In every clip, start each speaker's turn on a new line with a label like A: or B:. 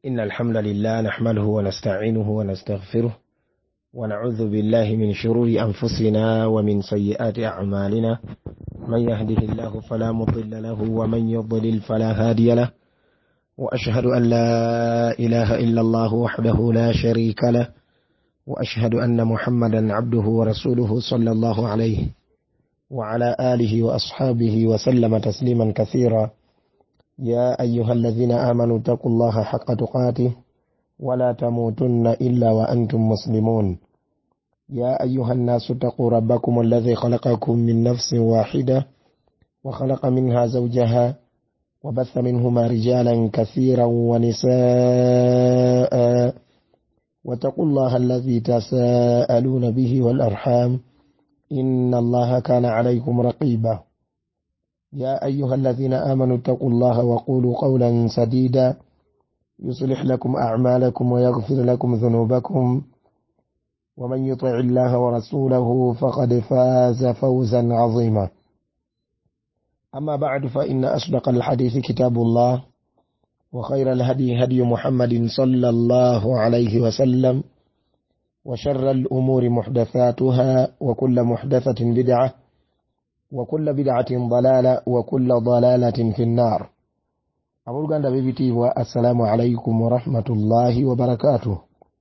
A: إن الحمد لله نحمده ونستعينه ونستغفره ونعوذ بالله من شرور أنفسنا ومن سيئات أعمالنا. من يهده الله فلا مضل له ومن يضلل فلا هادي له، وأشهد أن لا إله إلا الله وحده لا شريك له، وأشهد أن محمدا عبده ورسوله صلى الله عليه وعلى آله وأصحابه وسلم تسليما كثيرا. يا أيها الذين آمنوا اتقوا الله حق تقاته ولا تموتن إلا وأنتم مسلمون. يا أيها الناس اتقوا ربكم الذي خلقكم من نفس واحدة وخلق منها زوجها وبث منهما رجالا كثيرا ونساء، واتقوا الله الذي تساءلون به والأرحام إن الله كان عليكم رقيبا. يا أيها الذين آمنوا اتقوا الله وقولوا قولا سديدا يصلح لكم أعمالكم ويغفر لكم ذنوبكم، ومن يطع الله ورسوله فقد فاز فوزا عظيما. أما بعد، فإن أصدق الحديث كتاب الله، وخير الهدي هدي محمد صلى الله عليه وسلم، وشر الأمور محدثاتها، وكل محدثة بدعة، وكل بدعة ضلالة، وكل ضلالة في النار. أقول قاند بيبتي والسلام عليكم ورحمة الله وبركاته.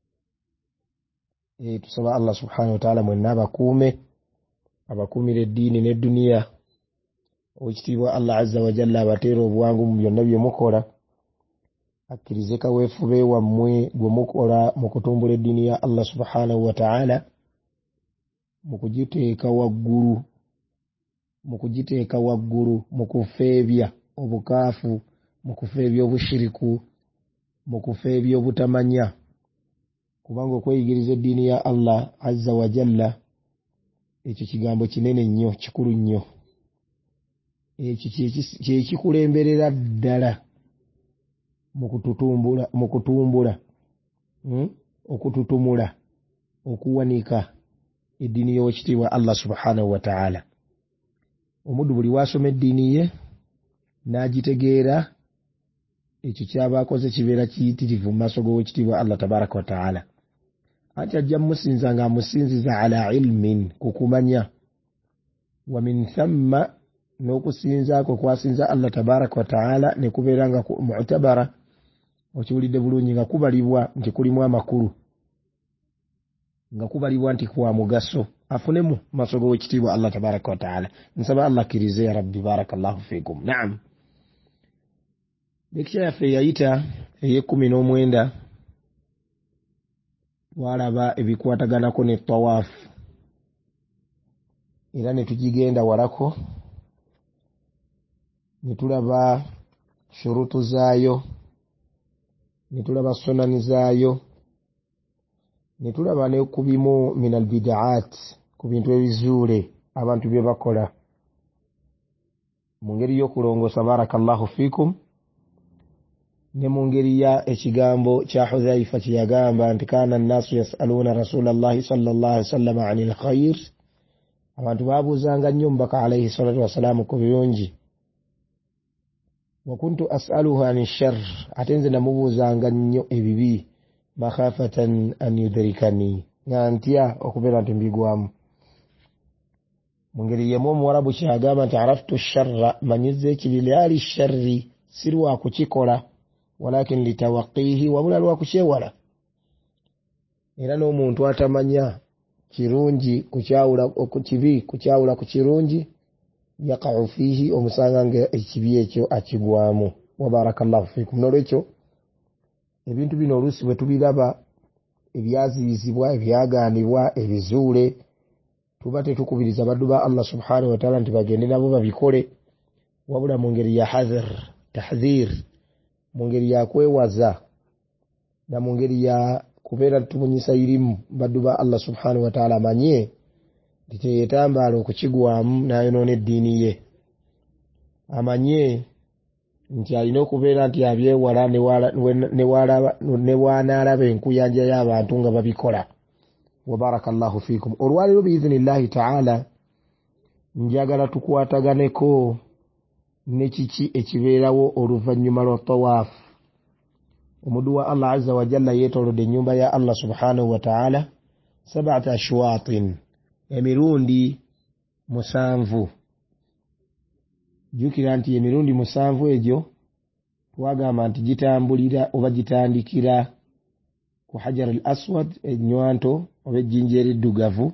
A: tusaba Allah subhanahu wa ta'ala mwenna abakuumira eddiini n'edduniya. Ekitiibwa Allah azza wa jalla abateera obuwangu mu byonna bye mukola, akkirize kaweefube wammwe gwe mukola mu kutumbula eddiini ya Allah subhanahu wa ta'ala, mu kugiteeka waggulu, mu kufeebya obukaafu, mu kufeebya obushiriku, mu kufeebya obutamanya. Kubanga okweyigiriza eddiini ya Allah azza wa jalla, ekyo kigambo kinene nnyo, kikulu nnyo. Ekyo kyekikulemberera ddala mu kututumula, okuwanika eddiini y'owekitiibwa Allah subhanahu wa ta'ala. Omuddu buli wasoma eddiini ye n'agitegeera, ekyo kyaba akoze kibeera kiyitirivu mu maaso g'owekitiibwa Allah tabaraka wa ta'ala. Ati ajja musinza ng'amusinziza ala ilmin, kukumanya. Wa min thamma, n'okusinzaako kwasinza Allah tabaraka wa ta'ala ne kubeera nga mu'tabara, okiwulidde bulungi, nga kubalibwa nti kulimu amakulu, nga kubalibwa nti kwa mugaso afunemu maaso g'owekitiibwa Allah tabaraka wa ta'ala. Nsaba Allah akkirize ya rabbi, barakallahu fiikum. Naam, lekisha yaffe yayita ey'19 twalaba ebikwataganako ne tawaafu, era ne tugigenda walako ne tulaba shurutu zaayo, ne tulaba sunani zaayo, ne tulaba ne ku bimu min albidaat, ku bintu ebizuule abantu bye bakola mu ngeri y'okulongoosa, barakallahu fiikum, ne mu ngeri ya ekigambo kya Hudhaifa kye yagamba nti kaana annaasu yasaluuna rasulallahi sallallahu alaihi wasallam anil khayr, abantu baabuuzanga nnyo omubaka alaihi salatu wasalaamu ku birungi. Wa kuntu as'aluhu ani sharr, ate nze namubuuzanga nnyo ebibi, makhafatan an yudrikani, nga ntya okubeera nti mbigwamu. Mu ngeri yemu omuwarabu kyagamba nti araftu sharra, manyiza ekibi, lyali sharri, si lwa kukikola, walakin litawaqihi, wabula lwa kukyewala. Era n'omuntu atamanya kirungi kukyawula kibi, kukyawula ku kirungi, yaqa'u fihi, omusanga nga ekibi ekyo akigwamu. Wa barakallahu fiikum. N'olwekyo ebintu bino oluusi bwe tubiraba, ebyaziyizibwa, ebyagaanibwa, ebizuule, tuba tetukubiriza baddu ba Allah subhanahu wa ta'ala nti bagende nabo babikole, wabula mu ngeri ya tahdhir, mu ngeri ya kwewaza, na mu ngeri ya kubeera tumunyisa irimu baddu ba Allah subhanahu wa ta'ala amanye nti teyetambaala okukigwamu n'ayonoona eddiini ye. Amanye nti alina okubeera nti abyewala ne waanaalaba enkuyanja y'abantu nga babikola. Wa barakallahu fiikum. Olwaliro biiznillahi ta'ala njagala tukwataganeko ne kiki ekibeerawo oluvannyuma lwa tawaafu, omudu wa Allah azza wa jalla yetolodde ennyumba ya Allah subhanahu wa ta'ala 7 ashwatin emirundi 7. Jukira nti emirundi 7 egyo twagamba nti gitambulira oba gitandikira ku Hajar al-Aswad ennywanto oba ejjinja eriddugavu,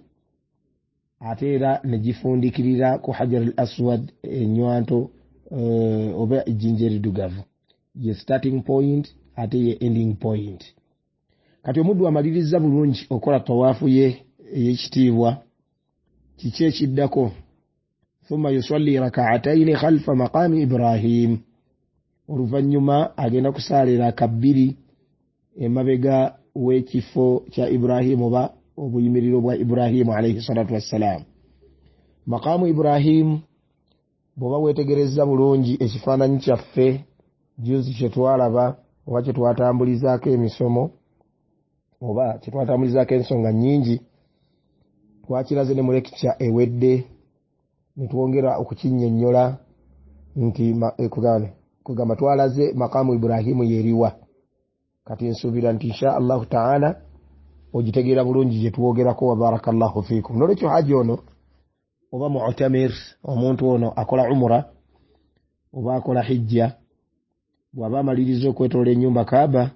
A: ate era ne gifundikirira ku Hajar al-Aswad ennywanto oba ejjinja eriddugavu, ye starting point ate ye ending point. Kati omuddu amaliriza bulungi okola tawaafu ye ey'ekitiibwa, kiki ekiddako? thumma yusalli rak'atayn khalfa maqami Ibrahim, oluvannyuma agenda kusaalira kabbiri emabega w'ekifo kya Ibrahim oba obuyimiriro bwa Ibrahim alayhi salatu wassalam. Maqamu Ibrahim bw'oba weetegereza bulungi ekifaananyi kyaffe juzi kye twalaba oba kye twatambulizaako emisomo oba kye twatambulizaako ensonga nnyingi, twakiraze ne mu lecture ewedde ne twongera okukinnyonnyola nti kugamba twalaze maqamu Ibrahimu yeriwa. Kati nsuubira nti insha Allahu ta'ala ogitegeera bulungi gye twogerako wa barakallahu fiikum. Nolwekyo haji ono oba mu'tamir, omuntu ono akola umra oba akola hijja, bw'aba amaliriza okwetoola ennyumba Kaaba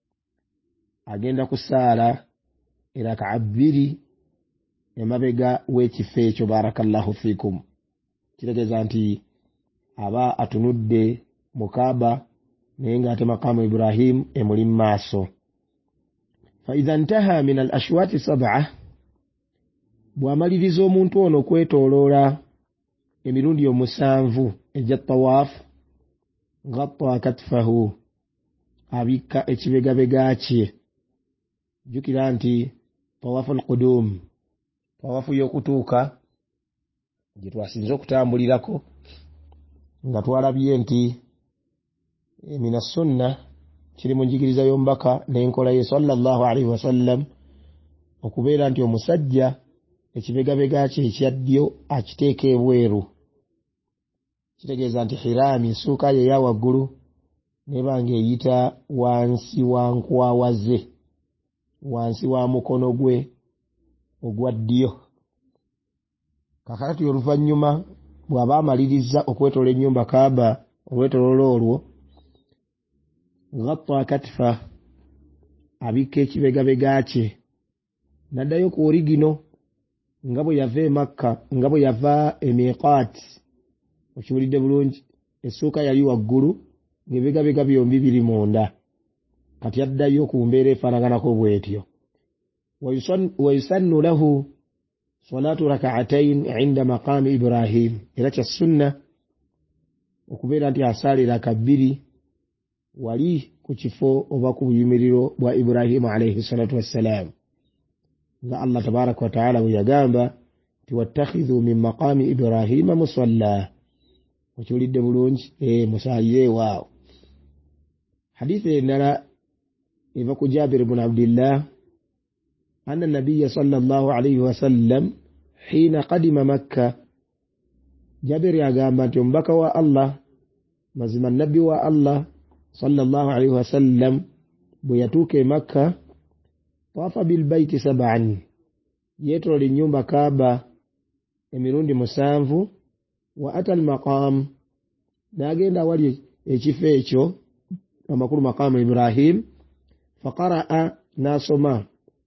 A: agenda kusaala eraka 2 emabega w'ekifo ekyo barakallahu fiikum. Kitegeeza nti aba atunudde mu Kaaba naye ng'ate maqamu Ibrahim emuli mu maaso. Fa idha intaha min al-ashwati 7, bw'amaliriza omuntu ono okwetooloola emirundi 7 egya tawaafu, ghatta katfahu, abikka ekibegabega kye. Jjukira nti tawaafu al-qudum, tawaafu y'okutuuka gye twasinze okutambulirako, nga twalabye nti mina sunna kiri mu njigiriza y'omubaka n'enkola ye sallallahu alaihi wasallam okubeera nti omusajja ekibegabega kye ekya ddyo akiteeka ebweru. Kitegeeza nti hiraami ensuuka ye eya waggulu n'eba ng'eyita wansi wa nkwawa ze, wansi wa mukono gwe ogwa ddyo. Kakati oluvannyuma bw'aba amaliriza okwetoola ennyumba Kaaba olwetooloola olwo, ghatta katfa, abikka ekibegabega kye, n'addayo ku origino nga bwe yava e Makka, nga bwe yava emiqaat. Okiwulidde bulungi, essuuka yali waggulu ng'ebigabega byombi biri munda, kati addayo ku mbeera efaanaganako bw'etyo. Wayusannu lahu salaatu rak'atayn 'inda maqaami Ibrahim, era kya sunna okubeera nti asaalira kabbiri wali ku kifo oba ku buyimiriro bwa Ibrahim alayhi salatu wassalam, nga Allah tabaraka wa ta'ala bwe yagamba nti wattakhidhu min maqaami Ibrahima musalla. Okiwulidde bulungi, musaalire waawo. Hadithi endala eva ku Jabir ibn Abdillah anna nabiyya sallallahu alayhi wasallam hina qadima Makka. Jabir yagamba nti omubaka wa Allah, mazima nabbi wa Allah sallallahu alayhi wasallam bwe yatuuka e Makka, taafa bil bayti 7, yeetoola ennyumba Kaaba emirundi 7, wa ata al maqam, n'agenda awali ekifo ekyo amakulu maqamu Ibrahim, faqara'a, n'asoma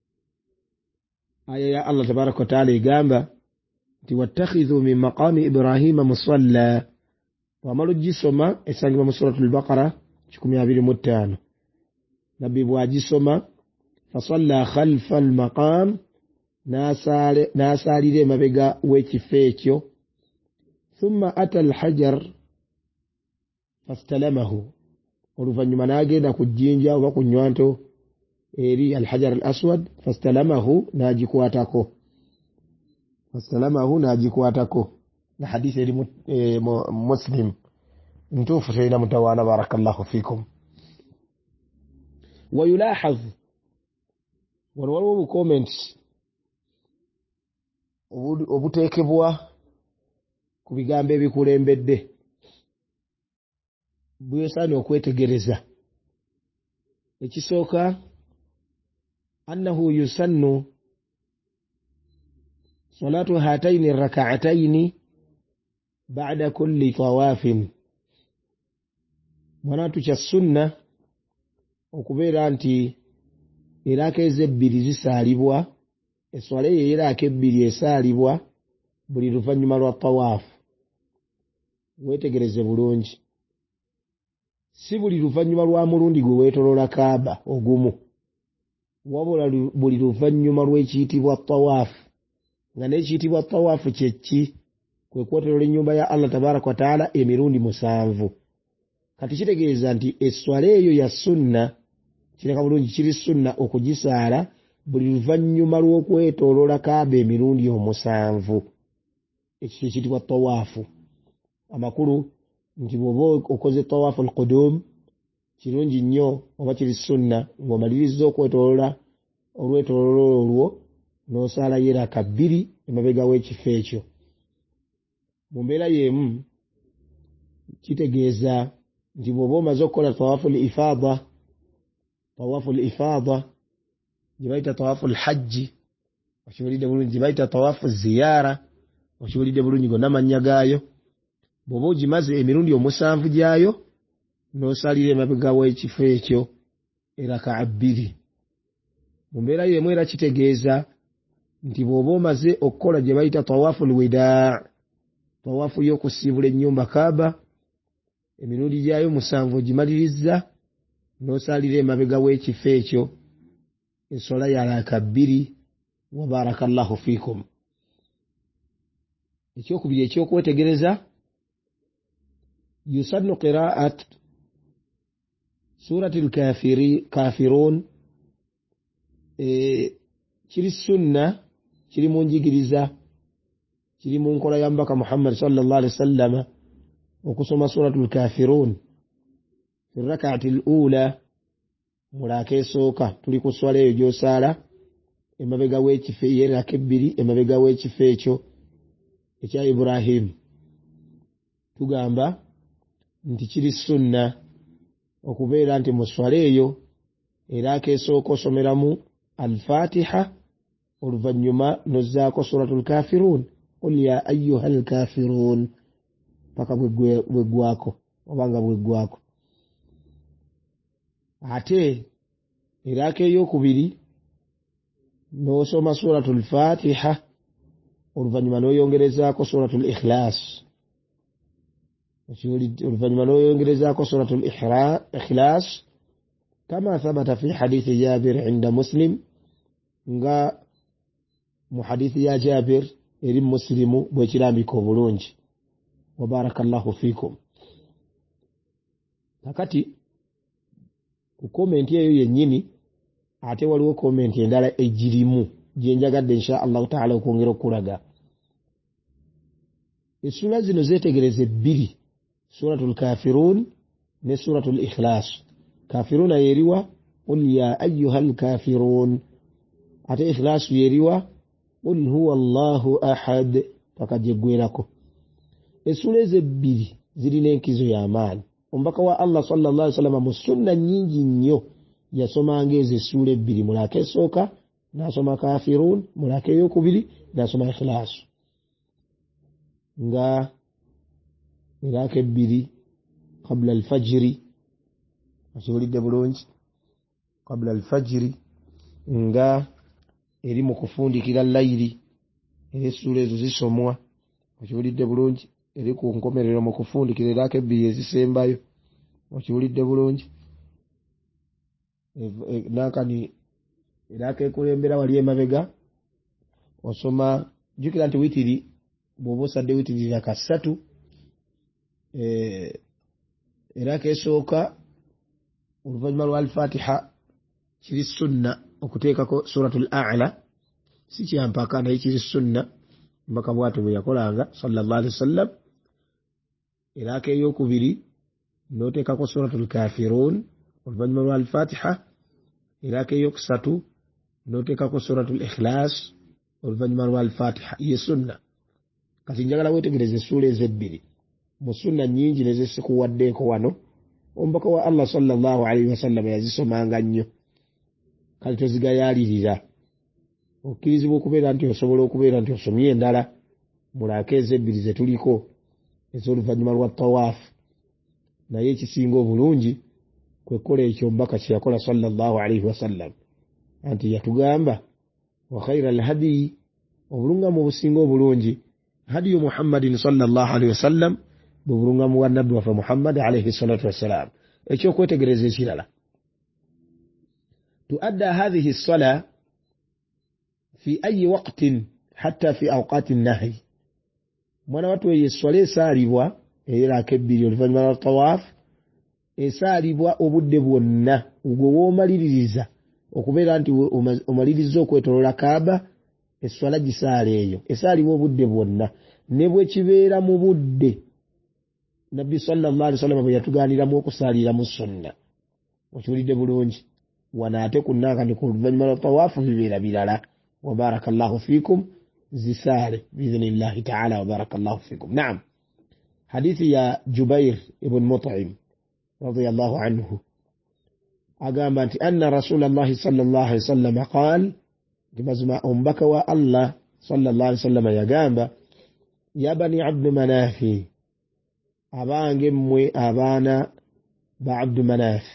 A: aya ya Allah tabaraka wa ta'ala egamba nti wattakhidhu min maqami Ibrahima musalla. Wamala ogisoma esangibwa mu suratul Baqara 125. Nabbi bw'agisoma fasalla khalfa al maqam, n'asaalira emabega w'ekifo ekyo, thumma ata al hajar fastalamahu, oluvannyuma n'agenda ku jjinja oba ku nnywanto eri al hajar al aswad, fastalamahu, n'agikwatako. Na hadithi eri Muslim ntuufu, terina mutawaana barakallahu fiikum. Wayulahaz, wano waliwo obukomenti obuteekebwa ku bigambo ebikulembedde, bwesaana okwetegereza ekisooka annahu yusannu salatu hataini rak'ataini ba'da kulli tawafin mwanatu kya sunna okubeera nti eraka ezebbiri zisaalibwa eswala eyo eraka ebbiri esaalibwa buli luvannyuma lwa tawaafu. Weetegereze bulungi, si buli luvannyuma lwa mulundi gwe weetoloola Kaaba ogumu, wabula buli luvannyuma lw'ekiyitibwa tawaafu. Nga n'ekiyitibwa tawaafu kye ki? Kwe kwetoloola ennyumba ya Allah tabaaraka wa taala emirundi 7. Kati kitegeeza nti esswala eyo ya sunna, kireka bulungi, kiri sunna okugisaala buli luvannyuma lw'okwetoloola Kaaba emirundi 7. Ekyo kiyitibwa tawaafu. Amakulu nti bw'oba okoze tawaafu al-qudum kirungi nnyo oba kiri sunna ng'omaliriza okwetoloola olwetoloola olwo n'osaalayo eraka 2 emabega w'ekifo ekyo. Mu mbeera y'emu kitegeeza nti bw'oba omaze okukola tawaafu al-ifaada gye bayita tawaafu al-hajji, okiwulidde bulungi, gye bayita tawaafu ziyaara, okiwulidde bulungi, gonna amannya gaayo. Bw'oba ogimaze emirundi 7 gyayo n'osalira emabega w'ekifo ekyo eraka 2. Mu mbeera y'emu era kitegeeza nti bw'oba omaze okukola gye bayita tawaafu al-widaa, tawaafu y'okusiibula ennyumba Kaaba, emirundi gyayo 7 ogimalirizza n'osalira emabega w'ekifo ekyo essola ya raka 2. Wa barakallahu fiikum. Ekyokubiri ekyokwetegereza, yusannu qiraa'at surati al-kaafiruun, kiri sunna, kiri mu njigiriza, kiri mu nkola ya mbaka Muhammad sallallahu alaihi wasallam okusoma suratu al-kaafiruun fi rak'ati al-ula, mu raka esooka. Tuli ku swala eyo gy'osaala emabega w'ekifo y'eraka 2 emabega w'ekifo ekyo ekya Ibrahim. Tugamba nti kiri sunna okubeera nti mu swala eyo eraka esooka osomeramu al-Fatiha, oluvannyuma nozzaako suratul kaafiruun, qul ya ayyuhal kaafiruun, paka bweggwako obanga bweggwako. Ate eraka ey'okubiri n'osoma suratul Fatiha, oluvannyuma n'oyongerezaako suratul Ikhlaas, oluvannyuma n'oyongerezaako suratul Ikhlaas, kama thabata fi hadithi Jaabir inda Muslim, nga mu hadithi ya Jaabir eri Muslimu bwe kirambika obulungi. Wa barakallahu fiikum. Kakati ku komenti eyo yennyini ate waliwo komenti endala egirimu gye njagadde insha Allahu taala okwongera okulaga. Essura zino zeetegereze 2, suratul kaafiruun ne suratul Ikhlaas. Kaafiruun yeriwa qul ya ayyuhal kaafiruun, ate Ikhlaas yeriwa qul huwa Allahu ahad, paka gyeggwerako. Essura ezo 2 zirina enkizo y'amaanyi. Omubaka wa Allah sallallahu alaihi wasallam mu sunna nnyingi nnyo yasomanga ezo essura 2, mu raka esooka n'asoma kaafiruun, mu raka ey'okubiri n'asoma Ikhlaas. Nga raka 2 qabla al-fajri, okiwulidde bulungi, qabla al-fajri, nga eri mu kufundikira layiri, era essura ezo zisomwa, okiwulidde bulungi, eri ku nkomerero mu kufundikira eraka 2 ezisembayo, okiwulidde bulungi. Nankani eraka ekulembera wali emabega osoma, jjukira nti witiri bw'oba osadde witiri raka 3, eraka esooka oluvannyuma lwa al-Fatiha kiri sunna okuteekako suratul A'la, si kyampaka naye kiri sunna, mbaka bw'atyo bwe yakolanga sallallahu alaihi wasallam. Eraka ey'okubiri n'oteekako suratul kaafiruun oluvannyuma lwa al-Fatiha, eraka ey'okusatu n'oteekako suratul Ikhlaas oluvannyuma lwa al-Fatiha, ye sunna. Kati njagala weetegereze essura ezo 2 mu sunna nnyingi nezisikuwaddeeko wano omubaka wa Allah sallallahu alaihi wasallam yazisomanga nnyo kale tozigayalirira okkirizibwa okubeera nti osobola okubeera nti osomye endala mulaaka ezebbiri ze tuliko ez'oluvannyuma lwa tawaafu naye ekisinga obulungi kwekkola ekyo omubaka kye yakola sallallahu alaihi wasallam anti yatugamba wa khayra alhadi obulungamu obusinga obulungi hadiyu muhammadin sallallahu alaihi wasallam bubulungamu bwa nabbi waffe muhammad alaihi salatu wassalam ekyokwetegereza ekirala tuadda hadhihi ssala fi ayi waqtin hatta fi awqati nnahi mwana wattu eyo esswala esaalibwa eraka ebbiri oluvannyuma lwa tawaafu esaalibwa obudde bwonna gwe woomaliririza okubeera nti omaliriza okwetolola kaaba esswala gisaala eyo esaalibwa obudde bwonna ne bwe kibeera mu budde nabbi sallallahu alaihi wasallam bwe yatugaaniramu okusaalira mu sunna okiwulidde bulungi wano ate kunnaaka ni ku luvannyuma lwa tawaafu bibeera birala wa barakallahu fiikum zisaale biidhnillahi taala wa barakallahu fiikum naam hadithi ya Jubair ibn Mut'im radiyallahu anhu agamba nti anna rasulallahi sallallahu alaihi wasallam qaal timazima omubaka wa Allah sallallahu alaihi wasallam yagamba ya bani abdu manafi abange mmwe abaana ba abdu manaf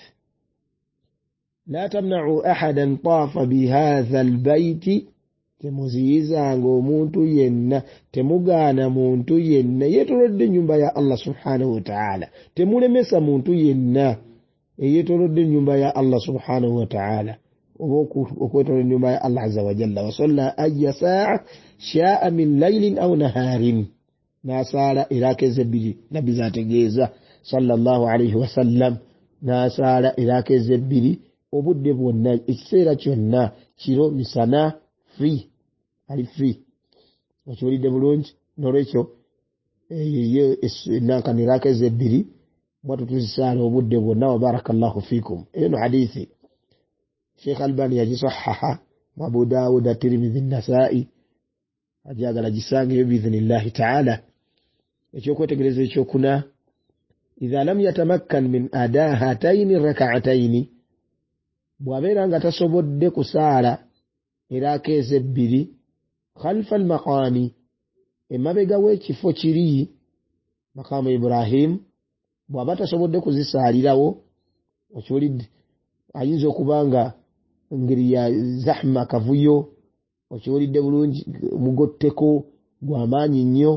A: la tamna'u ahadan tafa bihadha albayti temuziyizanga omuntu yenna temugaana muntu yenna yeetolodde ennyumba ya Allah subhanahu wa ta'ala temulemesa muntu yenna eyeetolodde ennyumba ya Allah subhanahu wa ta'ala okwetolodde ennyumba ya Allah azza wa jalla wa salla ayya sa'a sha'a min laylin aw naharin nasaala erakeze bbiri nabbi zaategeeza sallallahu alaihi wasallam nasaala erakeze bbiri obudde bwonna ekiseera kyonna kiro misana free ali free okiwulidde bulungi n'olwekyo eyo nankaniraakeze ebbiri mwatu tuzisaala obudde bwonna wa barakallahu fiikum eno hadithi Sheikh Albani yagisahaha mu Abu Dawud at-Tirmidhi an-Nasa'i ajagala gisangeyo biidhnillahi ta'ala ekyokwetegereza ekyokuna idha lam yatamakkan min adaa hataini rak'ataini bw'abeera nga tasobodde kusaala erakeeza ebbiri khalfa al-maqaami emabega w'ekifo kiri maqaamu Ibrahim bw'aba tasobodde kuzisaalirawo okiwulidde ayinza okuba nga ngeri ya zahma kavuyo okiwulidde bulungi mugotteko gw'amaanyi nnyo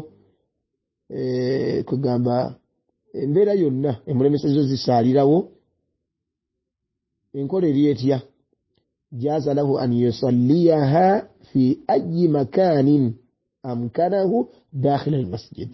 A: kugamba embeera yonna emulemesezo zisaalirawo enkola eri etya jaza lahu an yusalliyaha fi ayi makanin amkanahu dakhila almasjid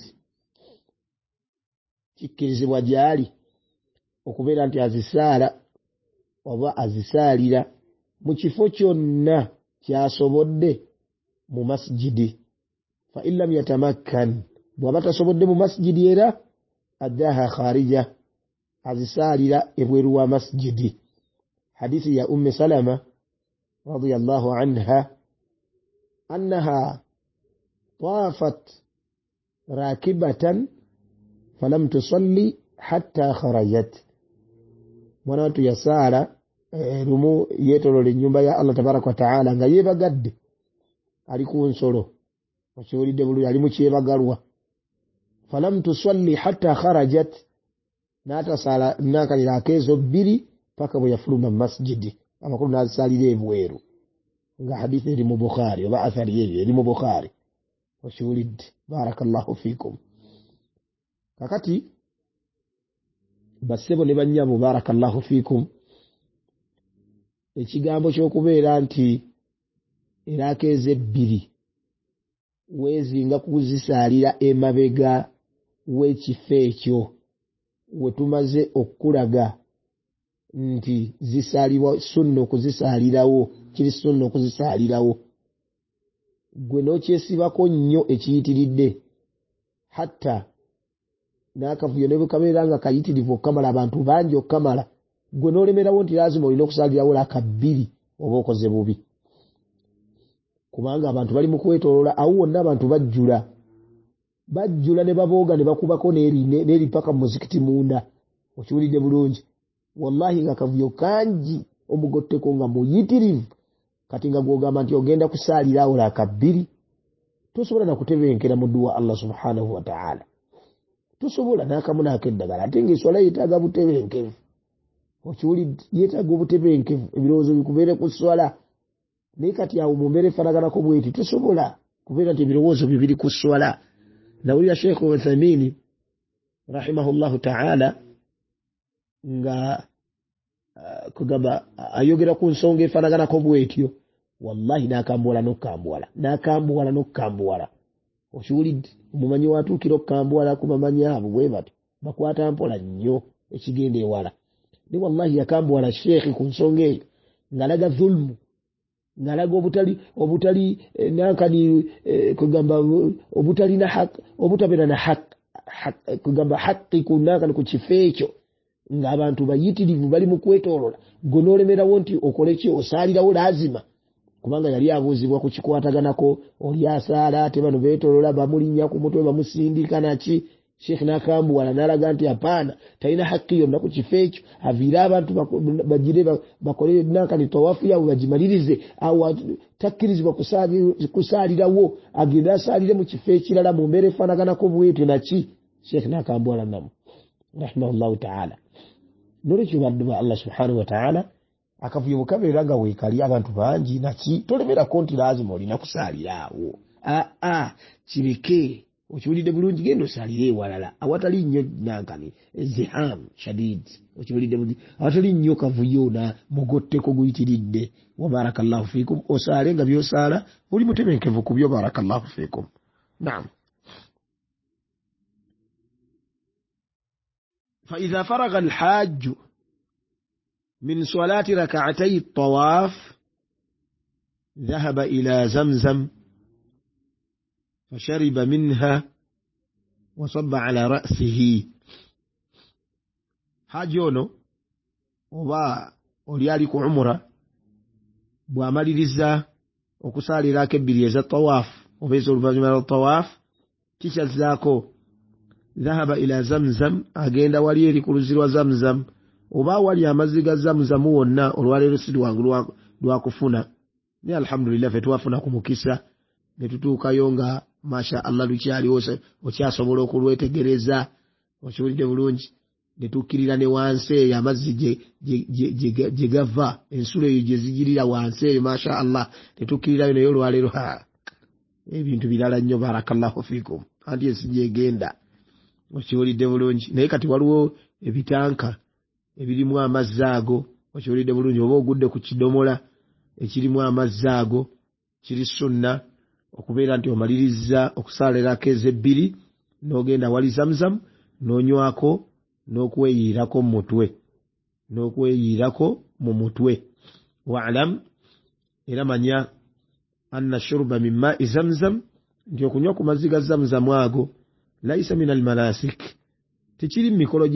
A: kikkirizibwa gyali okubeera nti azisaala oba azisaalira mu kifo kyonna kyasobodde mu masjidi fa in lam yatamakkan bw'aba tasobodde mu masjidi era addaha kharija azisaalira ebweru wa masjidi hadithi ya ummi salama radiyallahu anha annaha طافت راكبة فلم تصلي حتى خرجت mwana watu yasaala lumu yeetolola ennyumba ya Allah tabaraka wa ta'ala nga yeebagadde ali ku nsolo okiwulidde bulungi ali mu kyebagalwa falam tusalli hatta kharajat n'atasaala nankalira akeezo bbiri paka bwe yafuluma masjidi amakulu n'azisaalira ebweru nga hadithi eri mu Bukhari oba athari eyo eri mu Bukhari okiwulidde barakallahu fiikum kakati bassebo ne bannyabo barakallahu fiikum ekigambo ky'okubeera nti erakeeza ebbiri weezinga kuzisaalira emabega w'ekifo ekyo we tumaze okulaga nti zisaalibwa sunna okuzisaalirawo kiri sunna okuzisaalirawo gwe n'okyesibako nnyo ekiyitiridde hatta n'akavuyo ne bwekabeera nga kayitirivu okukamala abantu bangi okukamala gwe n'olemerawo nti lazima olina okusaalirawo laka bbiri oba okoze bubi kubanga abantu bali mu kwetoloola awo wonna abantu bajjula ne babooga ne bakubako n'eri paka mu muzikiti munda okiwulidde bulungi wallahi nga kavuyo kangi omugotteko nga muyitirivu kati nga gwogamba nti ogenda kusaalira awo laka bbiri tosobola nakutebenkera mu dduwa Allah subhanahu wa ta'ala tosobola n'akamu n'akeddagala ate ng'eswala yeetaaga butebenkevu okiwulidde yeetaaga obutebenkevu ebirowoozo bikubeere ku swala naye kati awo mu mbeera efanaganako bweti tosobola kubeera nti ebirowoozo byo biri ku swala nawulira Sheikh Uthaymeen rahimahullahu ta'ala nga kugamba ayogera ku nsonga efanaganako bwetyo wallahi n'akambuwala n'okukambuwala okiwulidde omumanyi watuukira okukambuwala ku bamanyi abo bwe bati bakwata mpola nnyo ekigenda ewala ne wallahi yakambuwala sheekhi ku nsonga eyo ng'alaga dhulmu ng'alaga obutali nankani kugamba obutali na haq obutabeera na haq kugamba haqi ku nankani ku kifo ekyo ng'abantu bayitirivu bali mu kwetoolola gwe n'olemerawo nti okole ki osaalirawo laazima kubanga yali abuuzibwa ku kikwataganako oli asaala ate bano beetoolola bamulinnya ku mutwe bamusindika naki sheekh n'akambuwala n'alaga nti apaana talina haqqi yonna ku kifo ekyo aviire abantu bagire bakole nankani tawaafu yaabwe bagimalirize awo takkirizibwa kusaalirawo agende asaalire mu kifo ekirala mu mbeera efanaganako bwetyo naki sheekh n'akambuwala namu rahimahullahu ta'ala nolwekyo baddu ba Allah subhanahu wa ta'ala akavuyo bukabeera nga weekali abantu bangi naki tolemerako nti laazima olina kusaalira awo kireke okiwulidde bulungi genda osaalire ewalala awatali nnyo nankani ziham shadid okiwulidde bulungi awatali nnyo kavuyo na mugotteko guyitiridde wa barakallahu fiikum osaale nga byosaala oli mutebenkevu ku byo barakallahu fiikum naam فإذا فرغ الحاج من صلاة ركعتي الطواف ذهب إلى زمزم فشرب منها وصب على رأسه حاجونو وبا وليالك عمره بواماليزا وكسالي راكب بريز الطواف وبيزول بجمال الطواف تشزاكو ذهب إلى زمزم أجند وليري كل زمزم وبا ولي مزيغ زمزم ونا ولوالي رسل وانغلوا ni alhamdulillah fetwafuna kumukisa netutuuka yonga masha Allah lukyali wose okyasobola okulwetegereza okiwulidde bulungi netukkirira ne wansi amazzi gye gava ensulo eyo gye zigirira wansi eyo masha Allah netukkirirayo naye olwaleero ebintu birala nnyo barakallahu fiikum anti ensi gyegenda okiwulidde bulungi naye kati waliwo ebitanka ebirimu amazzi ago okiwulidde bulungi oba ogudde ku kidomola ekirimu amazzi ago kiri sunna okubeera nti omaliriza okusaalirako ezebbiri n'ogenda wali zamzam n'onywako n'okweyiirako mu mutwe wa'lam era manya anna shurba min ma'i zamzam nti okunywa ku mazzi ga zamzam ago laisa min almanasik tekiri mu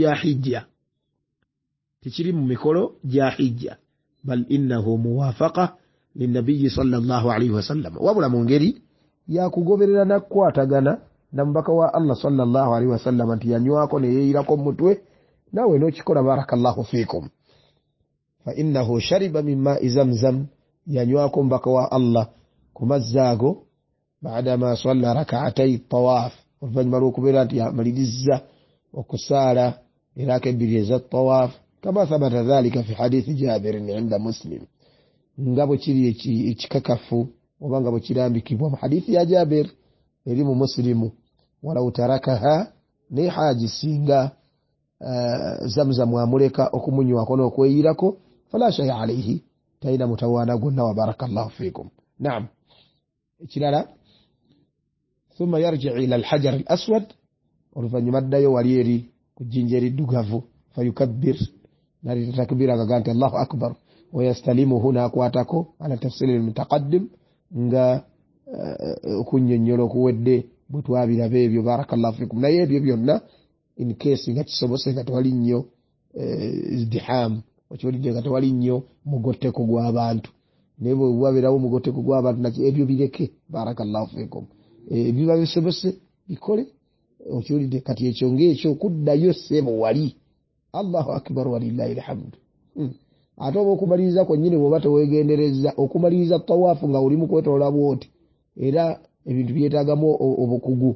A: mikolo gya hijja bal innahu muwafaqa linnabiyi sallallahu alayhi wasallam wabula mu ngeri yakugoberera nakukwatagana na mubaka wa Allah sallallahu alayhi wasallam nti yanywako ne yeeyirako mutwe nawe n'okikola barakallahu fiikum fa innahu shariba min ma'i zamzam yanywako mubaka wa Allah ku mazzi ago baadama salla rak'atay tawaaf oluvannyuma lw'okubeera nti yamaliriza okusaala eraka ebbiri ez'attawaaf kama thabata dhalika fi hadithi jabirin inda muslim nga bwe kiri ekikakafu oba nga bwe kirambikibwa mu hadithi ya jabir eri mu muslimu walau tarakaha ne haji singa zamzamu amuleka okumunywako n'okweyirako fala shay'a alayhi talina mutawaana gwonna wa barakallahu fiikum naam ekirala ثم يرجع إلى الحجر الأسود oluvannyuma addayo wali eri ku jjinja eriddugavu fayukabbir nali takbira agagante Allahu akbar wayastalimuhu n'akwatako ala tafsiri almutaqaddim nga okunnyonnyola okuwedde bwe twabiraba ebyo barakallahu fikum naye ebyo byonna in case nga kisobose nga tewali nnyo izdiham okiwulidde nga tewali nnyo mugotteko gw'abantu naye bwe wabeerawo mugotteko gw'abantu naki ebyo bireke barakallahu fikum biba bisobose bikole okiwulidde kati ekyo ng'ekyo okuddayo ssebo wali Allahu akbar walillahi alhamdu. Ate okumaliriza kwennyini bw'oba teweegenderezza okumaliriza tawaafu nga oli mu kwetoola bw'oti era ebintu byetaagamu obukugu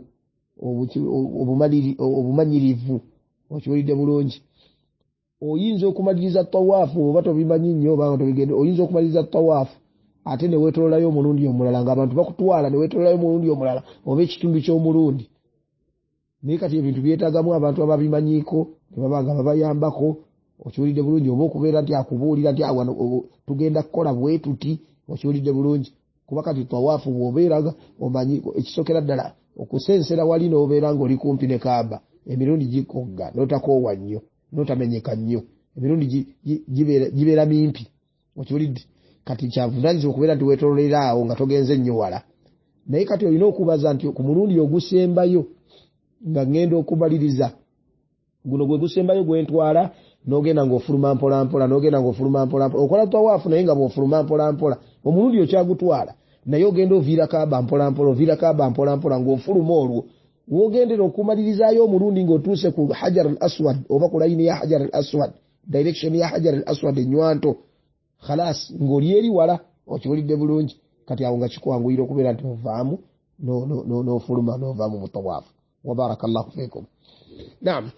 A: obumanyirivu okiwulidde bulungi. Oyinza okumaliriza tawaafu oba tobimanyi nnyo oba tobigende oyinza okumaliriza tawaafu ate ne weetoolayo omulundi omulala ng'abantu bakutwala ne weetoolayo omulundi omulala oba ekitundu ky'omulundi. Naye kati ebintu byetaagamu abantu ababimanyiiko ne baba nga babayambako okiwulidde bulungi oba okubeera nti akubuulira nti wano tugenda kukola bwe tuti okiwulidde bulungi. Kuba kati tawaafu bw'obeeraga omanyi ekisookera ddala okusensera wali n'obeera ng'oli kumpi ne Kaaba emirundi gikogga n'otakoowa nnyo n'otamenyeka nnyo emirundi gibeera mimpi okiwulidde. Kati kyavunaanyizibwa okubeera nti weetoolera awo nga togenze nnyo wala. Naye kati olina okubaza nti ku mulundi ogusembayo nga ngenda okumaliriza guno gwe gusembayo gwentwala n'ogenda ng'ofuluma mpola okola tawaafu naye nga bw'ofuluma mpola omulundi okyagutwala naye ogenda oviira Kaaba mpola ng'ofuluma olwo w'ogendera okumalirizayo omulundi ng'otuuse ku Hajar al-Aswad oba ku layini ya Hajar al-Aswad direction ya Hajar al-Aswad enywanto khalas ng'oli eri wala okiwulidde bulungi. Kati awo nga kikwanguyira okubeera nti ovaamu n'ofuluma n'ovaamu mu tawaafu. Wa barakallahu fiikum. Naam.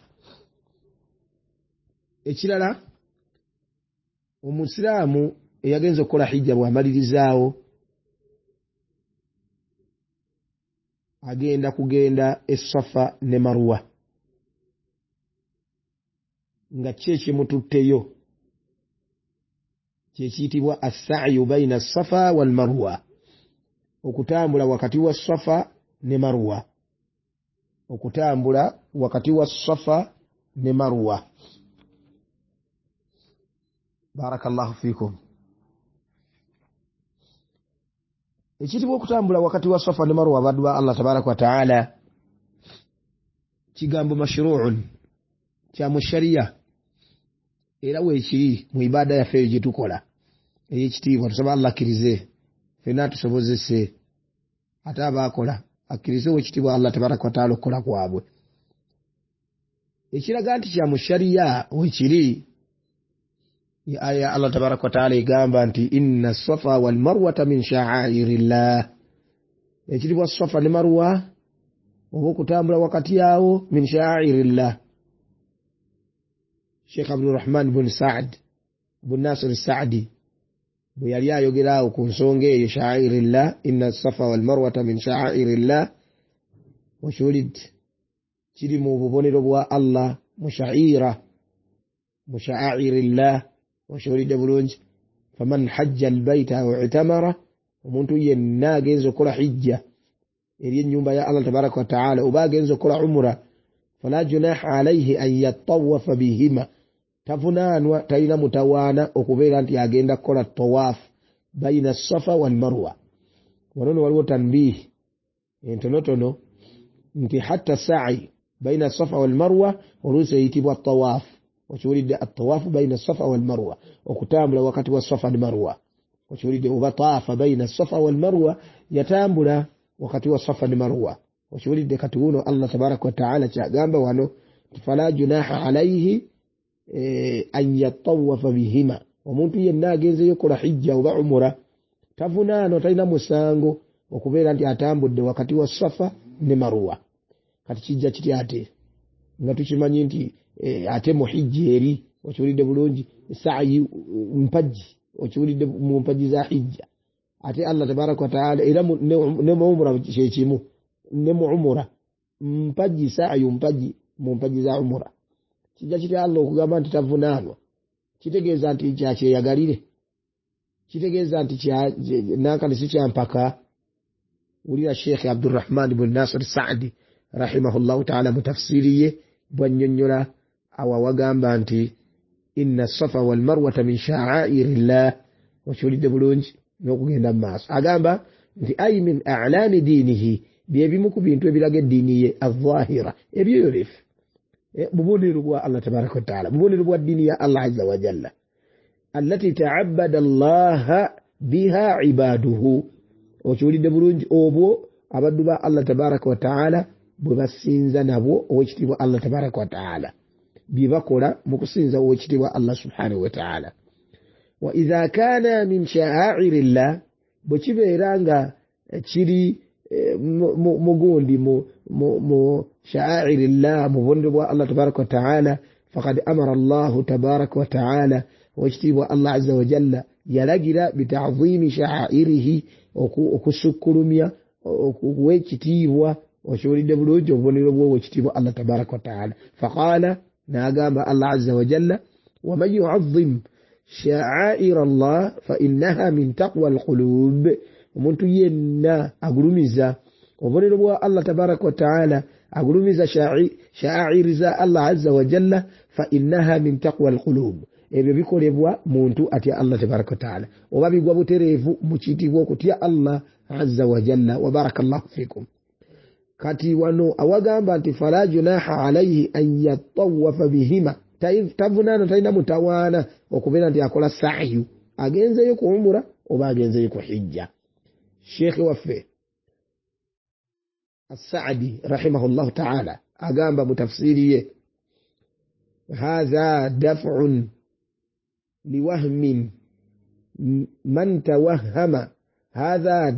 A: Ekirala omusiraamu eyagenza okukola hijja bw'amalirizaawo agenda kugenda Safa ne Marwa nga kyekimututteyo kyekiyitibwa as-sa'yu bayna as-Safa wal Marwa, okutambula wakati wa Safa ne Marwa, okutambula wakati wa Safa ne Marwa. Barakallahu fiikum. Ekitibwa okutambula wakati wa Safa ne Marwa abaddu ba Allah tabaraka wa taala kigambo mashru'un kya mu sharia era weekiri mu ibada yaffe gye tukola ey'ekitiibwa tusaba Allah akkirize ffenna tusobozese ate abaakola akkirize w'ekitiibwa Allah tabaraka wa taala okukola kwabwe. Ekiraga nti kya mu sharia weekiri aya Allah tabaraka wa taala egamba nti inna Safa wal Marwata min sha'airillah. Ekitibwa Safa ne Marwa oba okutambula wakati yawo min sha'airillah. Sheikh Abdurrahman bin Sa'd bin Nasir Sa'di bwe yali ayogeraawo ku nsonga eyo sha'airillah inna Safa wal Marwata min sha'airillah okiwulidde kiri mu bubonero bwa Allah mu sha'airillah okiwulidde bulungi. Faman hajja albayta aw i'tamara omuntu yenna agenza okukola hijja eri ennyumba ya Allah tabaraka wa taala oba agenza okukola umra fala junaha alayhi an yatawafa bihima, tavunaanwa talina mutawaana okubeera nti agenda kukola tawaafu bayina Safa wal Marwa. Wano waliwo tanbihi entonotono nti hatta sa'i bayina Safa wal Marwa oluusi eyitibwa tawaafu. Okiwulidde at-tawaafu bayina Safa wal Marwa, okutambula wakati wa Safa ne Marwa. Okiwulidde oba taafa bayina Safa wal Marwa, yatambula wakati wa Safa ne Marwa. Okiwulidde kati wuno Allah tabaraka wa taala kyagamba wano fala junaha alayhi an yatawafa bihima, omuntu yenna agenzeyo kola hijja oba umra tavunaano talina musango okubeera nti atambudde wakati wa Safa ne Marwa. Kati kijja kiti ate nga tukimanyi nti ate mu hijja eri okiwulidde bulungi sa'i mpagi okiwulidde mu mpagi za hijja ate Allah tabaraka wa taala era ne mu umra kyekimu ne mu umra mpagi sa'i mpagi mu mpagi za umra. Kijja kiti Allah okugamba nti tavunaanwa kitegeeza nti kyakyeyagalire, kitegeeza nti nankani si kyampaka. Wulira Sheikh Abdurrahman bin Nasir Sa'di rahimahullahu taala mu tafsiri ye bw'annyonnyola awa wagamba nti inna Safa wal Marwata min sha'airillah. Okiwulidde bulungi n'okugenda mu maaso agamba nti ay min a'lami diinihi, byebimu ku bintu ebiraga eddiini ye az-zaahira ebyoyolefu, bubonero bwa Allah tabaraka wa taala, bubonero bwa ddiini ya Allah azza wa jalla allati ta'abbada Allah biha ibaduhu. Okiwulidde bulungi obwo abaddu ba Allah tabaraka wa taala bwe basinza nabwo owekitiibwa Allah tabaraka wa taala. bibakola mu kusinza w'ekitiibwa Allah subhanahu wa ta'ala. Wa idha kana min sha'airillah, bwe kibeera nga kiri mugundi mu sha'airillah, mu bubonero bwa Allah tabaraka wa ta'ala, faqad amara Allah tabaraka wa ta'ala, w'ekitiibwa Allah azza wa jalla yalagira bita'dhimi sha'airihi, okusukkulumya okuw'ekitiibwa okiwulidde bulungi obubonero bw'ekitiibwa Allah tabaraka wa ta'ala. Faqala, n'agamba Allah azza wa jalla, wa man yu'azzim sha'aira Allah fa innaha min taqwa alqulub, omuntu yenna agulumiza obubonero bwa Allah tabaraka wa ta'ala, agulumiza sha'airi za Allah azza wa jalla, fa innaha min taqwa alqulub, ebyo bikolebwa muntu atya Allah tabaraka wa ta'ala, oba bigwa butereevu mu kitiibwa okutya Allah azza wa jalla. Wa barakallahu fikum. Kati wano awagamba nti fala junaha alayhi an yatawafa bihima, tavunaana talina mutawaana okubeera nti akola sa'yu, agenzeyo ku umura oba agenzeyo ku hijja. Sheikh waffe As-Sa'di rahimahullahu ta'ala agamba mu tafsiri ye, hadha daf'un liwahmin man tawahhama, hadha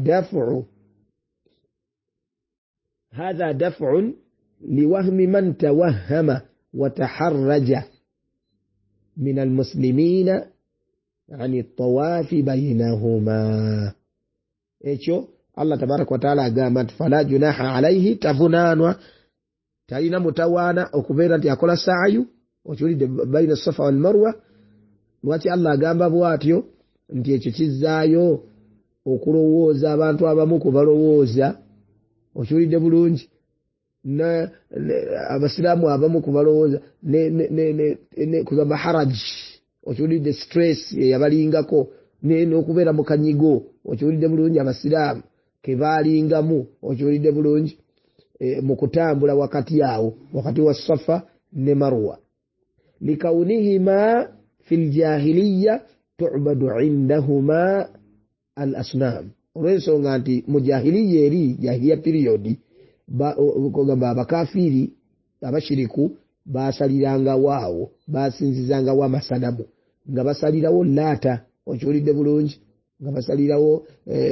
A: daf'un liwahmi man tawahhama wa taharraja min almuslimina an at-tawafi baynahuma. Ekyo Allah tabaraka wa ta'ala agamba nti fala junaha alayhi, tavunanwa talina mutawaana okubeera nti akola sa'yu, okiwulidde, bayna safa wal marwa. Lwaki Allah agamba bw'atyo? Nti ekyo kizzaayo okulowooza abantu abamu kubalowooza, okiwulidde bulungi, abasiraamu abamu kubalowooza kugamba haraj, okiwulidde, stress yabalingako, n'okubeera mu kanyigo, okiwulidde bulungi, abasiraamu ke baalingamu, okiwulidde bulungi, mu kutambula wakati awo, wakati wa safa ne marwa, likaunihima fil jahiliya tu'badu indahuma al asnam, olw'ensonga nti mu jahiliya eri, jahiliya period, kugamba abakafiri abashiriku basaliranga waawo, basinzizanga wa masanamu, nga basalirawo Laata, okiwulidde bulungi, nga basalirawo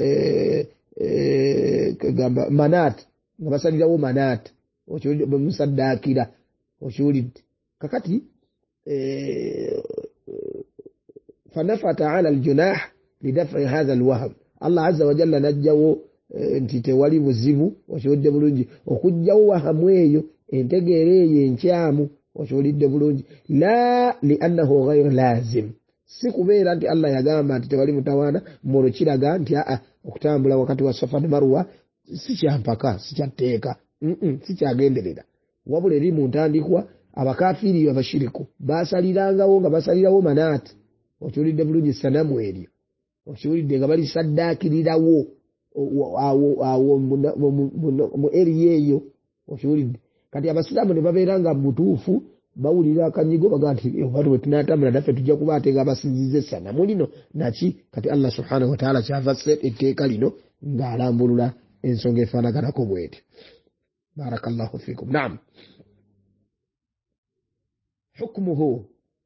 A: kugamba Manat, nga basalirawo Manat, okiwulidde, musaddaakira, okiwulidde. Kakati fanafa ta'ala al-junah lidafi hadha al-wahm, Allah azza wa jalla najjawo nti tewali buzibu, okiwulidde bulungi, okujjawo wahamu eyo, entegeera eyo enkyamu, okiwulidde bulungi, la li'annahu ghayru lazim, si kubeera nti Allah yagamba nti tewali mutawaana, molo kiraga nti okutambula wakati wa safa ne marwa si kyampaka, si kyatteeka, si kyagenderera, wabula eri mu ntandikwa abakafiri abashiriku basalirangawo, nga basalirawo Manat, okiwulidde bulungi, sanamu eryo, okiwulidde, nga bali saddaakirirawo awo mu eri eyo, okiwulidde. Kati abasiraamu ne babeera nga mutuufu bawulira akanyigo, baga nti abantu bwe tunaatambula naffe tujja kuba ate nga basinzize sanamu lino naki. Kati Allah subhanahu wa ta'ala kyava etteeka lino ng'alambulula ensonga efaanaganako bw'eti. Barakallahu fikum. Naam. Hukmuhu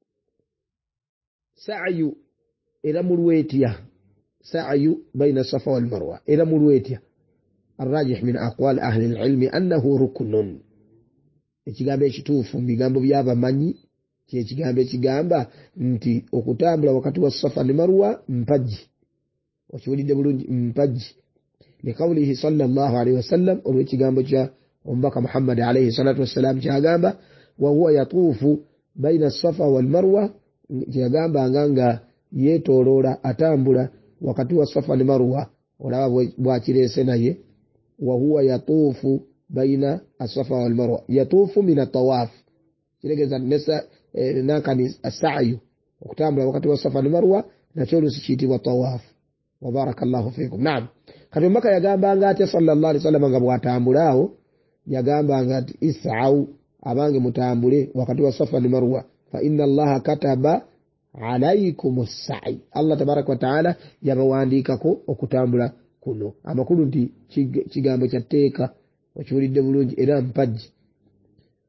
A: sa'yu era mulwetya, sa'yu bayna safa wal marwa era mulwetya. الراجح من أقوال أهل العلم أنه ركن. Ekigambo ekituufu mu bigambo by'abamanyi ky'ekigambo ekigamba nti okutambula wakati wa safa ne marwa mpagi, okiwulidde bulungi, mpagi, likawulihi sallallahu alaihi wasallam, olw'ekigambo kya omubaka Muhammad alaihi salatu wassalam kyagamba, wa huwa yatuufu baina safa wal marwa, kyagamba nga yeetooloola atambula wakati wa safa ne marwa, olaba bwakireese naye, wa huwa yatuufu baina asafa wal marwa, yatuufu min at-tawaf, kiregeza nesa nakani as-sa'yu, okutambula wakati wa safa ne marwa nakyo oluusi kiyitibwa tawaf. Wa barakallahu fikum. Naam. Kati omubaka yagambanga atya sallallahu alaihi wasallam nga bw'atambulaawo, yagambanga ati is'au, abange mutambule wakati wa safa ne marwa, fa inna allaha kataba alaykum as-sa'i, Allah tabaraka wa ta'ala yabawandiikako okutambula kuno. Amakulu nti kigambo kya tteeka, okiwulidde bulungi, era mpagi.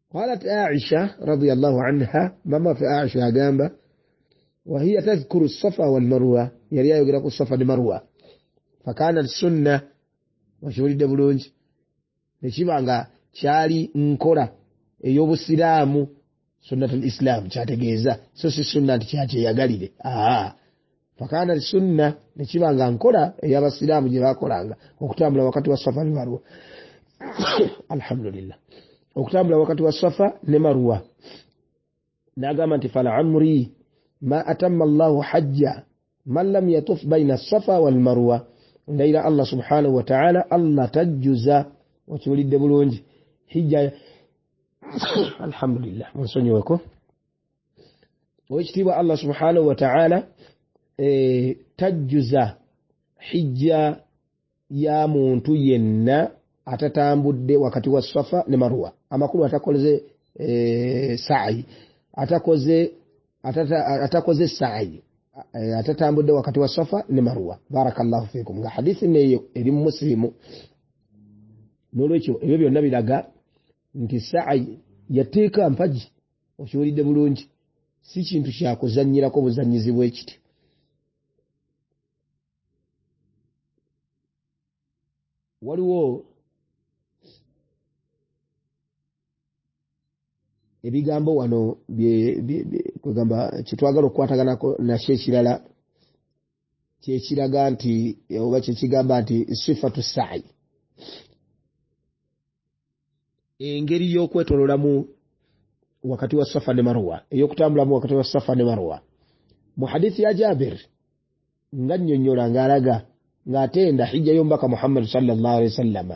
A: قالت عائشة رضي الله عنها ماما في عائشة قامبة وهي تذكر الصفا والمروة يلي يقرأ الصفا والمروة فكان السنة وشوري دبلونج نشيبanga chali nkola ey'obusiraamu sunnatul islam kyategeeza so si sunna kyate yagalire fakana sunna nekibanga nkola ey'abasiraamu gye bakolanga okutambula wakati wa safa ne marwa alhamdulillah okutambula wakati wa safa ne marwa nagamba nti fala amri ma atamma Allahu hajja man lam yatuf baina safa wal marwa ndayira Allah subhanahu wa ta'ala Allah tajjuza wakiwulidde bulungi hijja alhamdulillah munsonyiweko wekitiibwa Allah subhanahu wa ta'ala tajjuza hijja ya muntu yenna atatambudde wakati wa safa ne marwa amakulu atakoze sa'i atakoze sa'i atatambudde wakati wa safa ne marwa barakallahu fikum nga hadithi neyo eri muslimu nolwekyo ebyo byonna biraga nti sa'i yateeka mpaji okiwulidde bulungi si kintu kyakuzannyirako buzannyizi bw'ekiti waliwo ebigambo wano kwegamba kyetwagala okukwataganako nakyo ekirala kyekiraga nti oba kyekigamba nti sifatu sa'i engeri y'okwetololamu wakati wa safa ne marwa ey'okutambulamu wakati wa safa ne marwa mu hadithi ya Jabir nga nnyonnyola ng'alaga ng'atenda hijja y'omubaka Muhammad sallallahu alaihi wasallam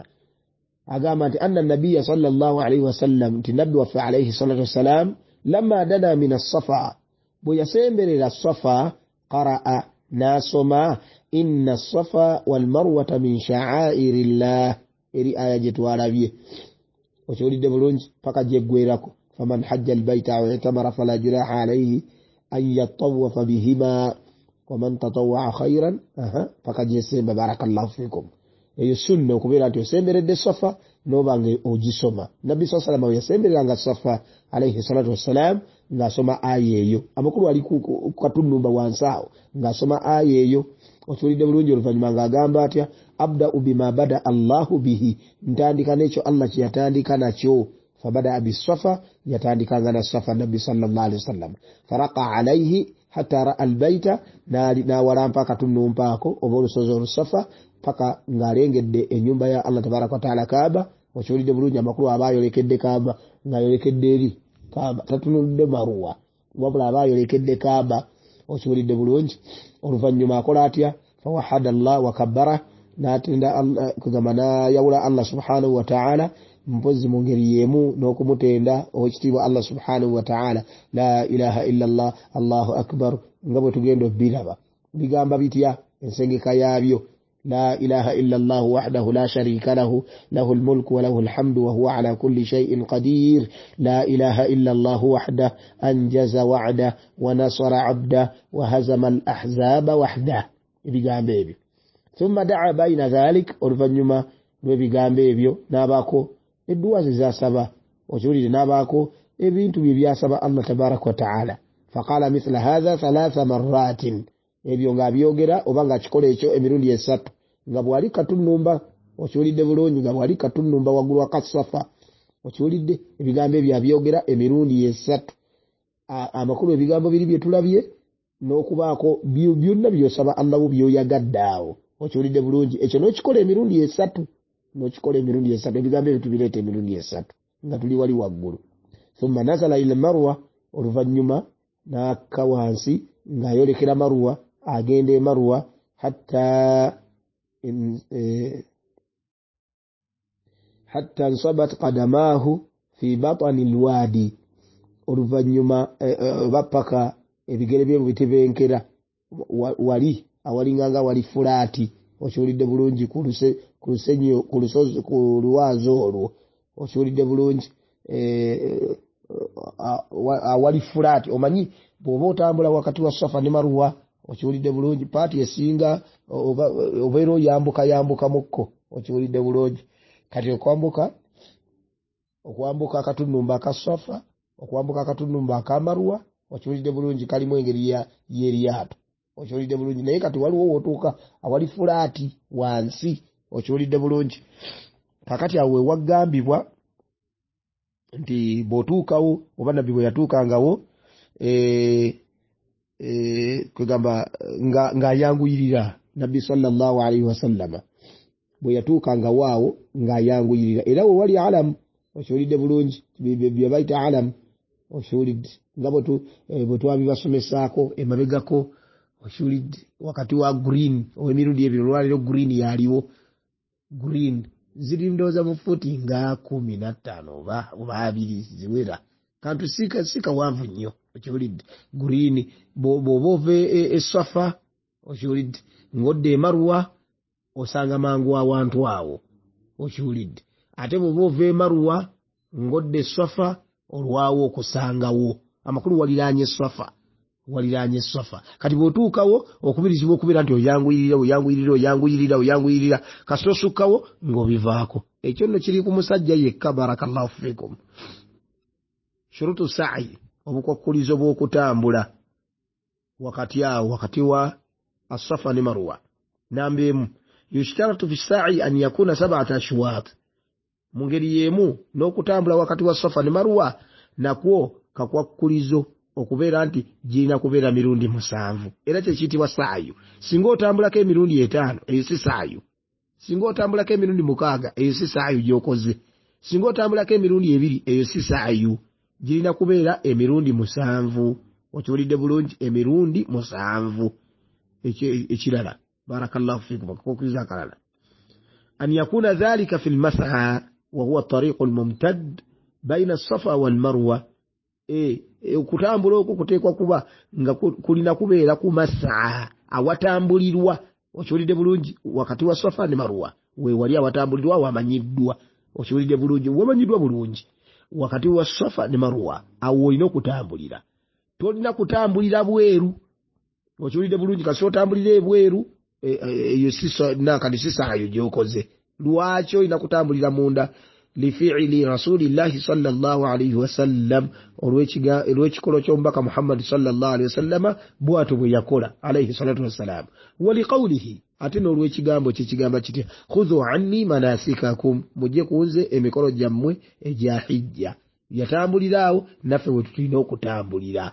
A: agamba nti anna nabiyya sallallahu alaihi wasallam nti nabbi waffe alaihi salatu wassalam lamma dana min as-safa bwe yasemberera safa qara'a nasoma inna as-safa wal marwata min sha'airillah eri aya gye twalabye okiwulidde bulungi paka gyeggwerako faman hajja albayta aw i'tamara fala junaha alayhi an yatawafa bihima waman tatawwa'a khayran paka gyesemba barakallahu fikum eyo sunna okubeera nti osemberedde safa noba nga ogisoma nabbi saa salama yasembereranga safa alayhi salatu wassalam ng'asoma aya eyo amakulu ali ku katunumba wansi awo ng'asoma aya eyo okiwulidde bulungi oluvannyuma ng'agamba atya abda'u bima bada Allahu bihi ntandika n'ekyo Allah kye yatandika nakyo fabada bisafa yatandikanga na safa nabbi sallallahu alaihi wasallam faraqa alayhi hatta ra'a albayta nawalampa akatunumpa ako oba olusozi olusafa paka ng'alengedde ennyumba ya Allah tabaraka wa ta'ala Kaaba okiwulidde bulungi amakulu aba ayolekedde Kaaba ng'ayolekedde eri Kaaba tatunudde Marwa wabula aba ayolekedde Kaaba okiwulidde bulungi oluvannyuma akola atya fawahada Allah wa kabbara natenda kugamba nayawula Allah subhanahu wa ta'ala mpozi mu ngeri yemu n'okumutenda owekitiibwa Allah subhanahu wa ta'ala la ilaha illa Allah Allahu akbar nga bwe tugenda biraba bigamba bitya ensengeka yaabyo لا إله إلا الله وحده لا شريك له له الملك وله الحمد وهو على كل شيء قدير لا إله إلا الله وحده أنجز وعده ونصر عبده وهزم الأحزاب وحده بيجامبيبي ثم دعا بين ذلك ولفنما بيجامبيبيو ناباكو الدواز زاسبا وجولي ناباكو ebintu byasaba Allah tabarak wa ta'ala faqala mithla hadha 3 marrat ebyo nga byogera oba nga kikola ekyo emirundi esatu nga bwali katunumba okiwulidde bulungi nga bwali katunumba waggulu wa kasafa okiwulidde ebigambo ebyo byogera emirundi esatu amakulu ebigambo biri bye tulabye n'okubaako byonna byosaba Allah byoyagadde awo okiwulidde bulungi ekyo n'okikola emirundi esatu ebigambo ebyo tubireeta emirundi esatu nga tuli wali waggulu thumma nazala ila marwa oluvannyuma n'akka wansi ng'ayolekera marwa agende marwa hatta nsabat qadamahu fi batni alwadi oluvannyuma bapaka ebigere bye bitebenkera wali awalinganga wali fulaati okiwulidde bulungi ku lusenyo ku lusozi ku luwazi olwo okiwulidde bulungi awali fulaati omanyi bw'oba otambula wakati wa safa ne marwa okiwulidde bulungi paati esinga obeera oyambuka mukko okiwulidde bulungi kati okwambuka okwambuka akatunumba aka Safa okwambuka akatunumba aka Marwa okiwulidde bulungi kalimu engeri y'eryato okiwulidde bulungi naye kati waliwo wotuuka awali fulaati wansi okiwulidde bulungi kakati awo wewagambibwa nti bw'otuukawo oba nabbi bwe yatuukangawo kwegamba ng'ayanguyirira nabbi sallallahu alaihi wasallama bwe yatuukangawo awo ng'ayanguyirira era we wali alamu okiwulidde bulungi bye bayita alamu okiwulidde nga bwe twabibasomesaako emabegako okiwulidde wakati wa green ow'emirundi ebiro olwaleero green yaliwo green ziri ndowooza mu fuuti nga 15 oba 2 ziwera kantu si kawanvu nnyo okiwulidde green bw'oba ova Safa okiwulidde ng'odda e Marwa osanga mangu awantu awo okiwulidde ate bw'oba ova e Marwa ng'odda e Safa olwawo okusangawo amakulu waliraanye Safa kati bw'otuukawo okubirizibwa okubeera nti oyanguyirira kasita osukkawo ng'obivaako ekyo nno kiri ku musajja yekka barakallahu fikum shurutu sa'i obukwakkulizo bw'okutambula wakati wa Safa ne Marwa namba emu yushtaratu fi sa'i an yakuna 7 ashwat mu ngeri y'emu n'okutambula wakati wa Safa ne Marwa nakwo kakwakkulizo okubeera nti girina kubeera mirundi 7 era kyekiyitibwa saayu singa otambulako emirundi 5 eyo si saayu singa otambulako emirundi 6 eyo si saayu gy'okoze singa otambulako emirundi 2 eyo si saayu girina kubeera emirundi 7 okiwulidde bulungi emirundi 7 ekirala barakallahu fikum okukkiriza akalala an yakuna dhalika fi lmas'a wa huwa tariqu lmumtad baina Safa wal Marwa okutambula okwo kuteekwa kuba nga kulina kubeera ku mas'a awatambulirwa okiwulidde bulungi wakati wa Safa ne Marwa wewali awatambulirwa wamanyiddwa okiwulidde bulungi wamanyiddwa bulungi wakati wa Safa ne Marwa awo olina okutambulira tolina kutambulira bweru okiwulidde bulungi kasi otambulira ebweru eyo nakati sisaayo gy'okoze lwaki olina kutambulira munda lifi'ili rasulillahi sallallahu alayhi wasallam olw'ekikolo ky'omubaka Muhammad sallallahu alayhi wasallama bw'atyo bwe yakola alayhi salatu wassalam waliqawlihi ate n'olw'ekigambo kyekigamba kitya khudhu anni manasikakum mujje kunze emikolo gyammwe egya hijja yatambulira awo naffe we tulina okutambulira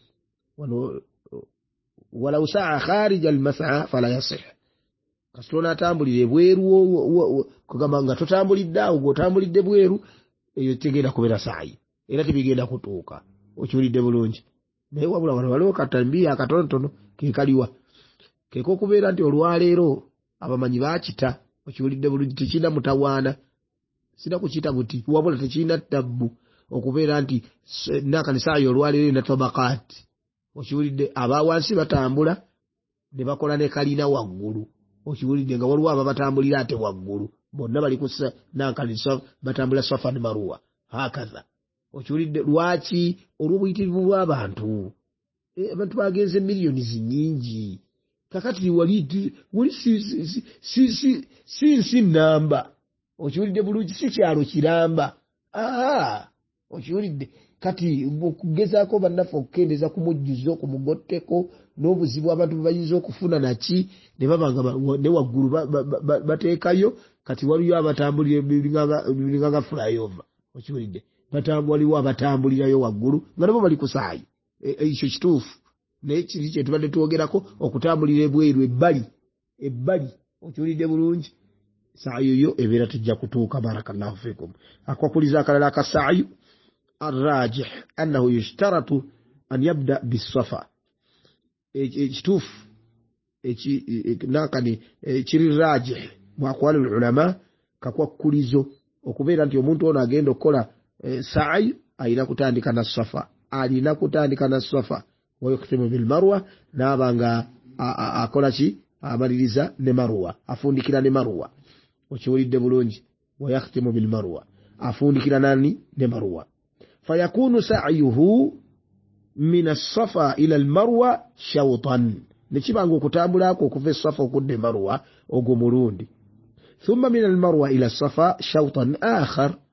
A: walau sa'a kharija almas'a fala yasih kasita onaatambulira ebweru kugamba nga totambulidde awo ng'otambulidde bweru eyo tegenda kubeera saayi era tebigenda kutuuka okiwulidde bulungi naye wabula wano waliwo katambiya akatonotono kekaliwa keka okubeera nti olwaleero abamanyi baakita okiwulidde bulungi tekirina mutawaana sina kukiyita buti wabula tekirina ttabbu okubeera nti nakanisaayo olwaleero ena tabakaati okiwulidde abawansi batambula ne bakola ne kalina waggulu okiwulidde nga waliwo ababatambulira ate waggulu bonna bali kusa nankanisa batambula Safa ne Marwa hakaza okiwulidde lwaki olw'obuyitirivu bw'abantu abantu bagenze miliyoni nyingi kakati wali si namba okiwulidde bulungi si kyalo kiramba okiwulidde kati okugezaako bannaffe okukendeza ku mujjuzo ku mugotteko n'obuzibu abantu bwe bayinza okufuna naki ne babanga ne waggulu bateekayo kati waliyo abatambulira biringanga flyover okiwulidde waliwo abatambulirayo waggulu nga nabo bali kusaayi ekyo kituufu naye kiri kye tubadde twogerako okutambulira ebweru ebbali okiwulidde bulungi saayo yo ebeera tujja kutuuka barakallahu fikum akwakuliza akalala akasaayu الراجح أنه يشترط أن يبدأ بالصفا اجتوف ناقني كري الراجح وأقوال العلماء كوكوليزو وكبير أنت يومون تونا أجندو كولا سعي أين كتاندي كان الصفا أين كتاندي كان الصفا ويختم بالمروة نابانغا أقولا شي أماليزا نمروة أفوندي كلا نمروة وشوري الدبولونج ويختم بالمروة أفوندي كلا ناني نمروة فيكون سعيه من الصفا إلى المروة شوطا نشبه كتابلا كوكوفي الصفا وكد مروة وقمروندي ثم من المروة إلى الصفا شوطا آخر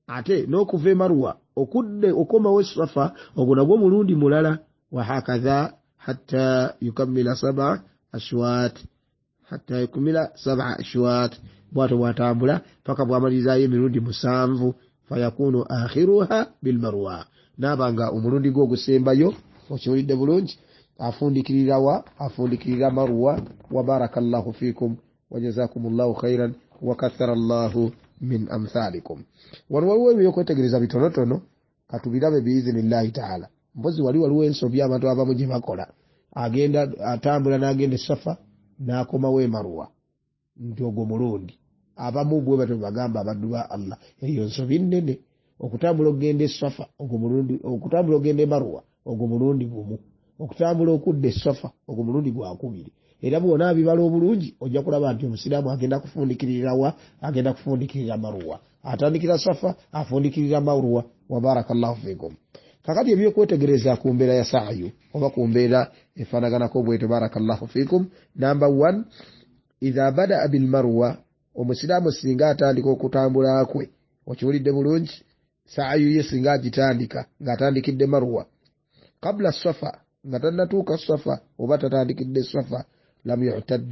A: ate n'okuva Marwa okudde okomawo Safa ogwo nagwo mulundi mulala wa hakadha hatta yukammila 7 ashwat hatta yukammila 7 ashwat bwato bwatambula paka bwamalizayo emirundi 7 fayakunu akhiruha bil Marwa nabanga omulundi gwo gusembayo okiwulidde bulungi afundikirira Marwa wa barakallahu fikum wa jazakumullahu khairan wa kathara Allahu min amthalikum waliwo ebyokwtegereza bitonotono katubirabe biiznillahi taala mpozi waliwo ensobi abantu abamu gye bakola agenda atambula n'agenda Safa n'akomawo Marwa nti ogwo mulundi abamu bwe bato bagamba abaddu ba Allah eyo nsobi nnene okutambula ogenda Safa ogwo mulundi okutambula ogenda Marwa ogwo mulundi gumu okutambula okudde Safa ogwo mulundi gwakubiri era bwona abibala obulungi ojja kulaba nti omusiraamu agenda kufundikirira Marwa atandikira Safa afundikirira Marwa wa barakallahu fikum kakati ebyokwetegereza ku mbeera ya sa'yu oba ku mbeera efaanaganako bwetyo barakallahu fikum number 1 idha bada bil Marwa omusiraamu singa atandika okutambula kwe okiwulidde bulungi sa'yu ye singa agitandika ng'atandikidde Marwa qabla Safa nga tannatuuka Safa oba tatandikidde Safa lam yu'tad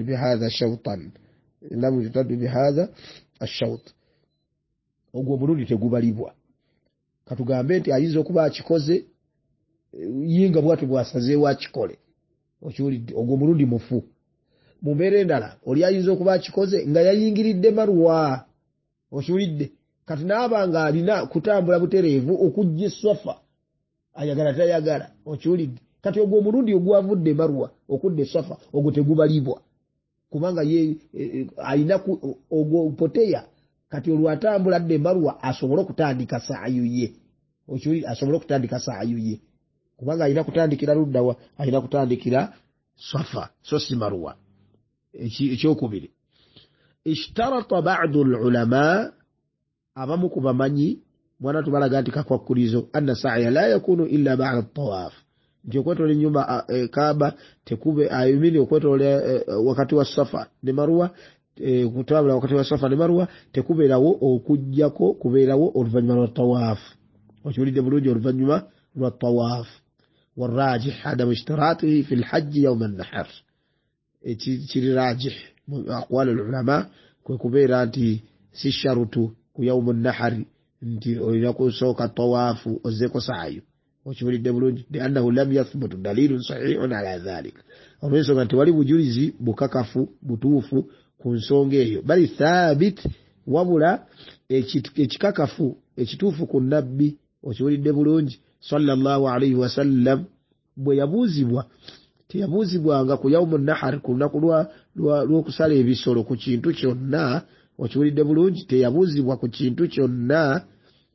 A: bihadha ash-shawt ogwo mulundi tegubalibwa katugambe nti ayinza okuba akikoze yinga bwatu bwasazeewo akikole okiwulidde ogwo mulundi mufu mu mbeera endala oli ayinza okuba akikoze nga yayingiridde Marwa okiwulidde kati naabanga alina kutambula butereevu okujja Safa ayagala tayagala okiwulidde kati ogwo omulundi ogwavudde Marwa okudde Safa ogwo tegubalibwa kubanga ye alina ogwo poteya kati olwatambula adde Marwa asobole okutandika sa'yu ye okiwulidde asobole okutandika sa'yu ye kubanga alina kutandikira luddawa alina kutandikira Safa so si Marwa ekyokubiri ishtarata ba'du al-ulama abamu ku bamanyi mwana tubalaga nti kakwakulizo anna sa'ya la yakunu illa ba'da at-tawaf nti okwetola ennyumba Kaaba tekube ayumini okwetola wakati wa Safa ne Marwa kutambula wakati wa Safa ne Marwa tekubeerawo okujjako kubeerawo oluvannyuma lwa tawaf okiwulidde bulungi oluvannyuma lwa tawaf والراجح عدم اشتراطه في الحج يوم النحر kiri rajih mu aqwal ulama kwe kubeera nti si sharutu ku yawm an-nahr nti olina kusooka tawafu ozeko sa'yu okiwulidde bulungi liannahu lam yathbut dalilun sahihun ala dhalik olw'ensonga nti wali bujulizi bukakafu butuufu ku nsonga eyo bali thabit wabula ekikakafu ekituufu ku nabbi okiwulidde bulungi sallallahu alayhi wasallam bwe yabuuzibwa teyabuuzibwanga ku yawmu nahar ku lunaku lw'okusala ebisolo ku kintu kyonna okiwulidde bulungi teyabuuzibwa ku kintu kyonna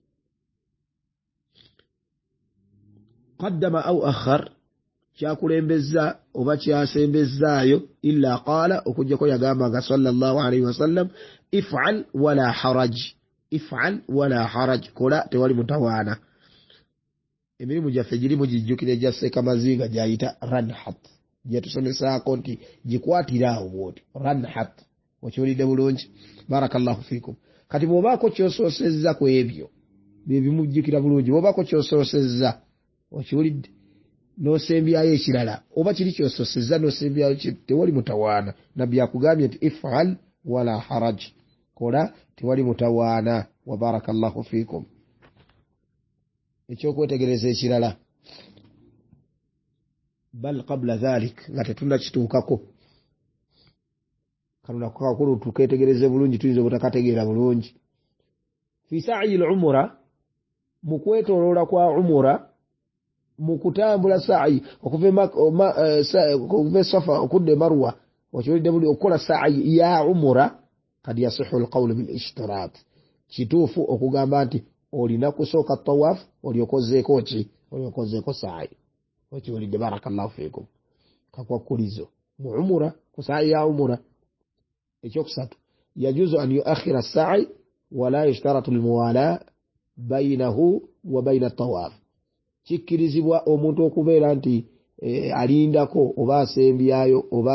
A: qaddama aw akhar kyakulembeza oba kyasembezaayo illa qaala okujjako yagambanga sallallahu alayhi wasallam if'al wala haraj kola tewali mutawaana emirimu gyaffe girimu gijjukire gya Ssekamazinga gyayita ranhat gyetusomesaako nti gikwatirawo bwoti ranhat okiwulidde bulungi barakallahu fikum kati bw'obaako kyosoosezza ku ebyo byebimujjukira bulungi bw'obaako kyosoosezza okiwulidde n'osembyayo ekirala oba kiri kyosoosezza n'osembyayo tewali mutawaana nabbi akugambye nti if'al wala haraj kola tewali mutawaana wa barakallahu fikum ekyokwetegereza ekirala bal qabla dhalik nga tetunnakituukako kanunakakulu tuketegereze bulungi tuyinza obutakategeera bulungi fi sa'i al-umra mu kwetooloola kwa umra mu kutambula sa'i okuva Safa okudde Marwa okiwulidde buli okukola sa'i ya umra kad yasihu al-qawlu bil ishtiraat kituufu okugamba nti olina kusooka tawaf olyokozeeko ki olyokozeeko sa'i okiwulidde barakallahu fikum kakwakulizo mu umra ku sa'i ya umra ekyokusatu yajuzu an yuakhira sa'i wala yashtaratu al-muwala baynahu wa bayna at-tawaf kikkirizibwa omuntu okubeera nti alindako oba asembyayo oba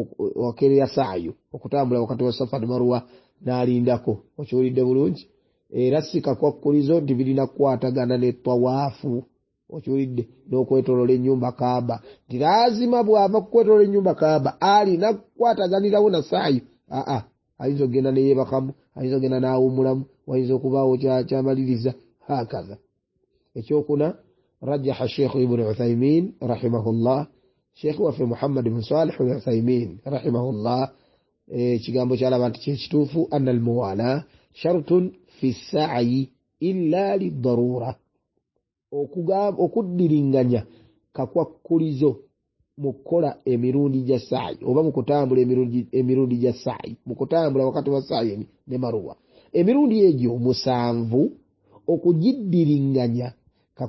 A: akeereya sa'yu okutambula wakati wa Safa ne Marwa n'alindako okiwulidde bulungi era sikakwakulizo nti birina kukwatagana ne tawaafu okiwulidde n'okwetolola ennyumba Kaaba nti lazima bw'ava kukwetolola ennyumba Kaaba alina kukwataganirawo na saayi ayinza okugenda neyeebakamu ayinza okugenda n'awummulamu wayinza okubaawo kyamaliriza hakaza. Ekyokuna rajaha Sheikh Ibn Uthaymin rahimahullah, Sheikh waffe Muhammad ibn Salih ibn Uthaymin rahimahullah kigambo kyalaba nti kyekituufu anna almuwala shartun fi sa'yi illa lidarura, okuddiringanya kakwakulizo mu kukola emirundi gya saayi oba mu kutambula emirundi gya saayi, mu kutambula wakati wa saayi ne maruwa emirundi egyo 7 okugiddiringanya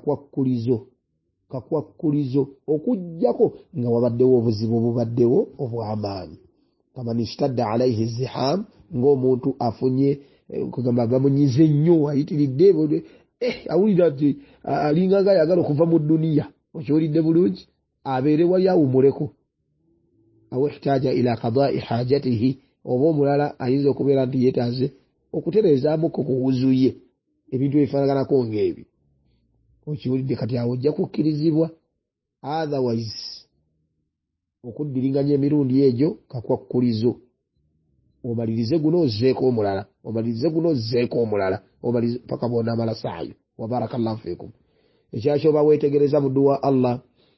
A: kakwakulizo okujjako nga wabaddewo obuzibu obubaddewo obw'amaanyi. Kama nishtadda alayhi ziham, ng'omuntu afunye kugamba bamunyize nnyo ayitiridde awulira nti alinganga ayagala okuva mu duniya, okiwulidde bulungi, abeere wali awumuleko. Aw ihtaja ila qada'i hajatihi, oba omulala ayinza okubeera nti yeetaaze okutereezaamuko ku wuzuye ebintu ebifaanaganako ng'ebi, okiwulidde, kati awo ojja kukkirizibwa. Otherwise okuddiringanya emirundi egyo kakwakulizo, omalirize guno ozzeeko omulala, omalirize guno ozzeeko omulala, omalirize paka bw'onaamala saayo. Wa barakallahu fiikum. Ekyakyoba weetegereza mu dduwa Allah,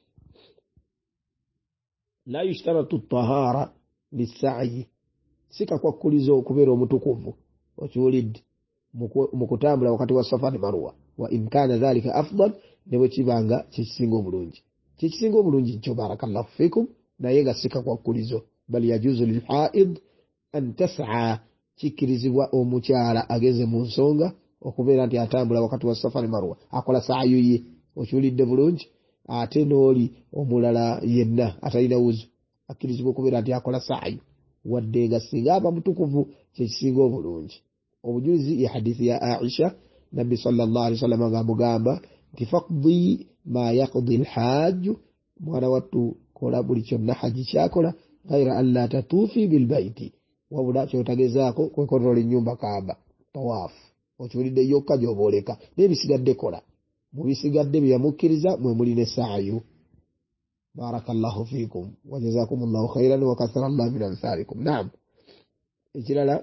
A: la yushtaratu tahara lisaayi, si kakwakulizo okubeera omutukuvu, okiwulidde, mu kutambula wakati wa Safa ne Marwa. Wa in kaana dhalika afdal, ne bwe kibanga kyekisinga obulungi. Kyekisinga obulungi nkyo barakallahu fiikum, naye nga si kakwakulizo. Bal yajuzu lilhaid an tas'a, kikkirizibwa omukyala ageze mu nsonga okubeera nti atambula wakati wa Safa ne Marwa akola saayu ye, okiwulidde bulungi. Ate n'oli omulala yenna atalina wuzu akkirizibwa okubeera nti akola saayu, wadde nga singa aba mutukuvu kyekisinga obulungi. Obujulizi ya hadithi ya Aisha, Nabbi sallallahu alaihi wasallam ng'amugamba nti faqdi ma yaqdi alhajju, mwana wattu kola buli kyonna haji kyakola, ghaira an la tatuufi bilbaiti, wabula kyotagezaako kwekotolola ennyumba Kaaba, tawaafu, okiwulidde yokka gy'oba oleka, n'ebisigadde kola. Mu bisigadde bye yamukkiriza mwe muli ne saayu. Barakallahu fiikum wa jazakumullahu khairan wa kathara Allah min amthalikum. Naam, ekirala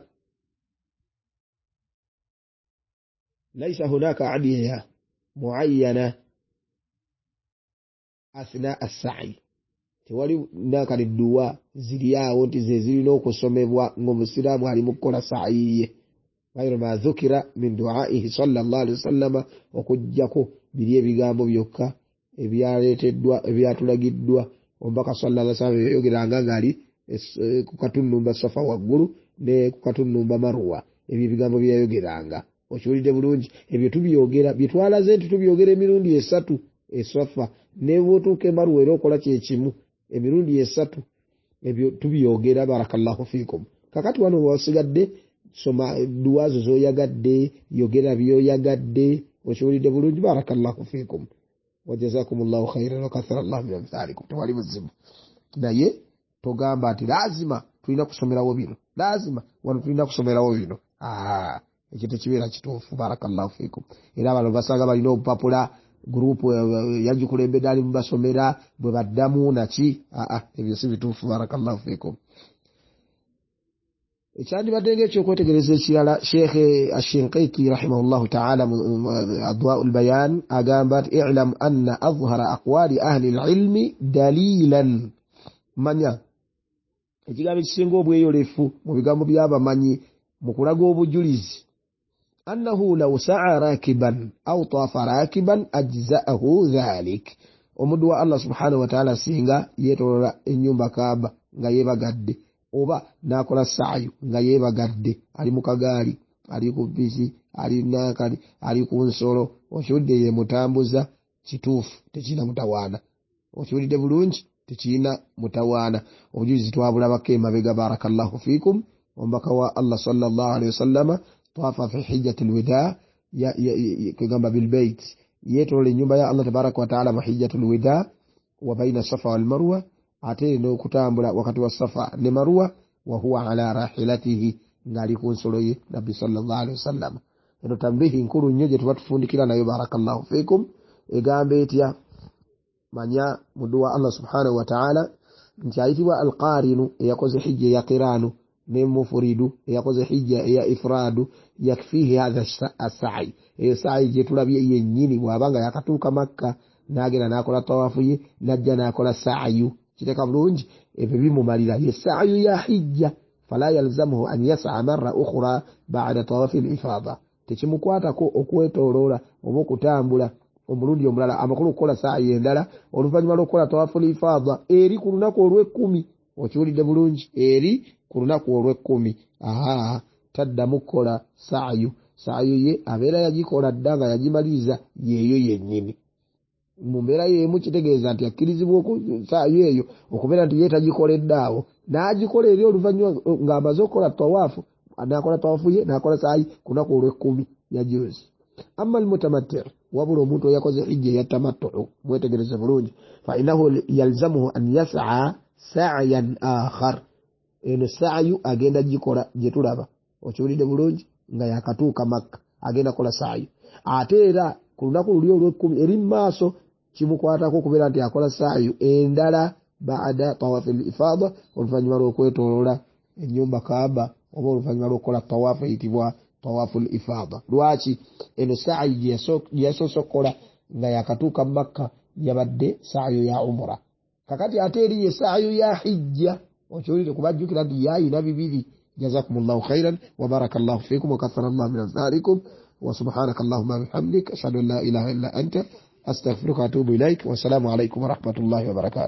A: laysa hunaka adiya muayyana athna as-sa'i, tewali nakali dduwa ziri awo nti ze zirina okusomebwa ng'omusiraamu ali mu kukola saayi ye, ghayru ma dhukira min du'aihi sallallahu alaihi wasallama, okujjako biri ebigambo byokka ebyaleeteddwa ebyatulagiddwa omubaka sallallahu alaihi wasallam yayogeranga ng'ali ku katunnumba Safa waggulu ne ku katunnumba Marwa, ebyo ebigambo byayogeranga, okiwulidde bulungi. Ebyo tubyogera bye twalaze nti tubyogera emirundi 3 esafa, ne bw'otuuka Marwa era okola kyekimu emirundi 3, ebyo tubyogera. Barakallahu fiikum. Kakati wano wasigadde soma duwazo z'oyagadde, yogera by'oyagadde, okiwulidde bulungi. Barakallahu fiikum wa jazakumullahu khairan wa kathara Allah min amthalikum. Tewali buzibu, naye togamba nti lazima tulina kusomerawo bino, lazima wano tulina kusomerawo bino. Ekyo tekibeera kituufu. Barakallahu fiikum. Era abantu basanga balina obupapula gurupu yagikulembedde ali mubasomera bwe baddamu naki, ebyo si bituufu. Barakallahu fiikum. Ekyandibadde ng'ekyokwetegereza ekirala, Sheikh Ash-Shinqiti rahimahullahu ta'ala Adwa'ul Bayan agamba nti i'lam anna adhhara aqwali ahli al-ilmi dalilan, manya ekigambo ekisinga obweyolefu mu bigambo by'abamanyi mu kulaga obujulizi, annahu law sa'a rakiban aw tafa rakiban ajza'ahu dhalik, omuddu wa Allah subhanahu wa ta'ala singa yeetolola ennyumba Kaaba nga yeebagadde, oba n'akola saayu nga yeebagadde, ali mu kagaali, ali ku ppiki, ali nakali, ali ku nsolo, okiwulidde ye mutambuza, kituufu tekirina mutawaana, okiwulidde bulungi, tekirina mutawaana. Obujulizi twabulabako emabega. Barakallahu fiikum. Omubaka wa Allah sallallahu alaihi wasallama twafa fi hijjatil wida, kugamba bilbait, yeetolola ennyumba ya Allah tabaraka wa ta'ala mu hijjatul wida, wa baina Safa wal Marwa, ate n'okutambula wakati wa Safa ne Marwa, wa huwa ala rahilatihi, ng'ali ku nsolo ye Nabbi sallallahu alaihi wasallam. eno tambihi nkuru nnyo gye tuba tufundikira nayo barakallahu fikum egambe etya manya muduwa Allah subhanahu wa ta'ala nti ayitibwa alqarinu eyakoze hijja ya qiranu ne mufuridu eyakoze hijja ya ifradu yakfihi hadha as-sa'i eyo sa'i gye tulabye yennyini bwabanga yakatuuka Makka nagenda nakola tawafu ye najja nakola sa'yu kiteka bulungi ebyo bimumalira ye sa'yu ya hijja fala yalzamuhu an yas'a marra ukhra ba'da tawafi al-ifada tekimukwatako okwetoloola oba okutambula omulundi omulala amakulu okukola sa'yu endala oluvannyuma lw'okukola tawafu al-ifada eri ku lunaku olw'ekkumi okiwulidde bulungi eri ku lunaku olw'ekkumi taddamu kukola sa'yu ye abeera yagikola dda nga yagimaliriza yeeyo yennyini mu mbeera y'emu kitegeeza nti akkirizibwa sa'yu eyo okubeera nti ye tagikoledde awo n'agikola eri oluvannyuma ng'amaze okukola tawaafu n'akola tawaafu ye n'akola sa'yu ku lunaku olw'ekkumi yajuuzi amma almutamatti' wabula omuntu yakoze hijja ya tamattu mwetegereze bulungi fa innahu yalzamuhu an yas'a sa'yan akhar eno sa'yu agenda gikola gye tulaba okiwulidde bulungi nga yakatuuka Makka agenda kola sa'yu ate era ku lunaku luli olw'ekkumi eri maaso kimukwatako okubeera nti akola sa'yu endala ba'da tawafu al-ifada oluvannyuma lw'okwetoloola ennyumba Kaaba oba oluvannyuma lw'okukola tawaafu eyitibwa tawafu al-ifada lwaki eno sa'yu gye yasoose okukola nga yakatuuka Makka yabadde sa'yu ya umra kakati ate eri ye sa'yu ya hijja okiwulire kubajjukira nti yayina bibiri jazakumullahu khairan wa barakallahu fikum wa kathara Allah min amthalikum wa subhanaka Allahumma bihamdik ashhadu an la ilaha illa anta astaghfiruka wa atubu ilaik wa assalamu alaykum wa rahmatullahi wa barakatuh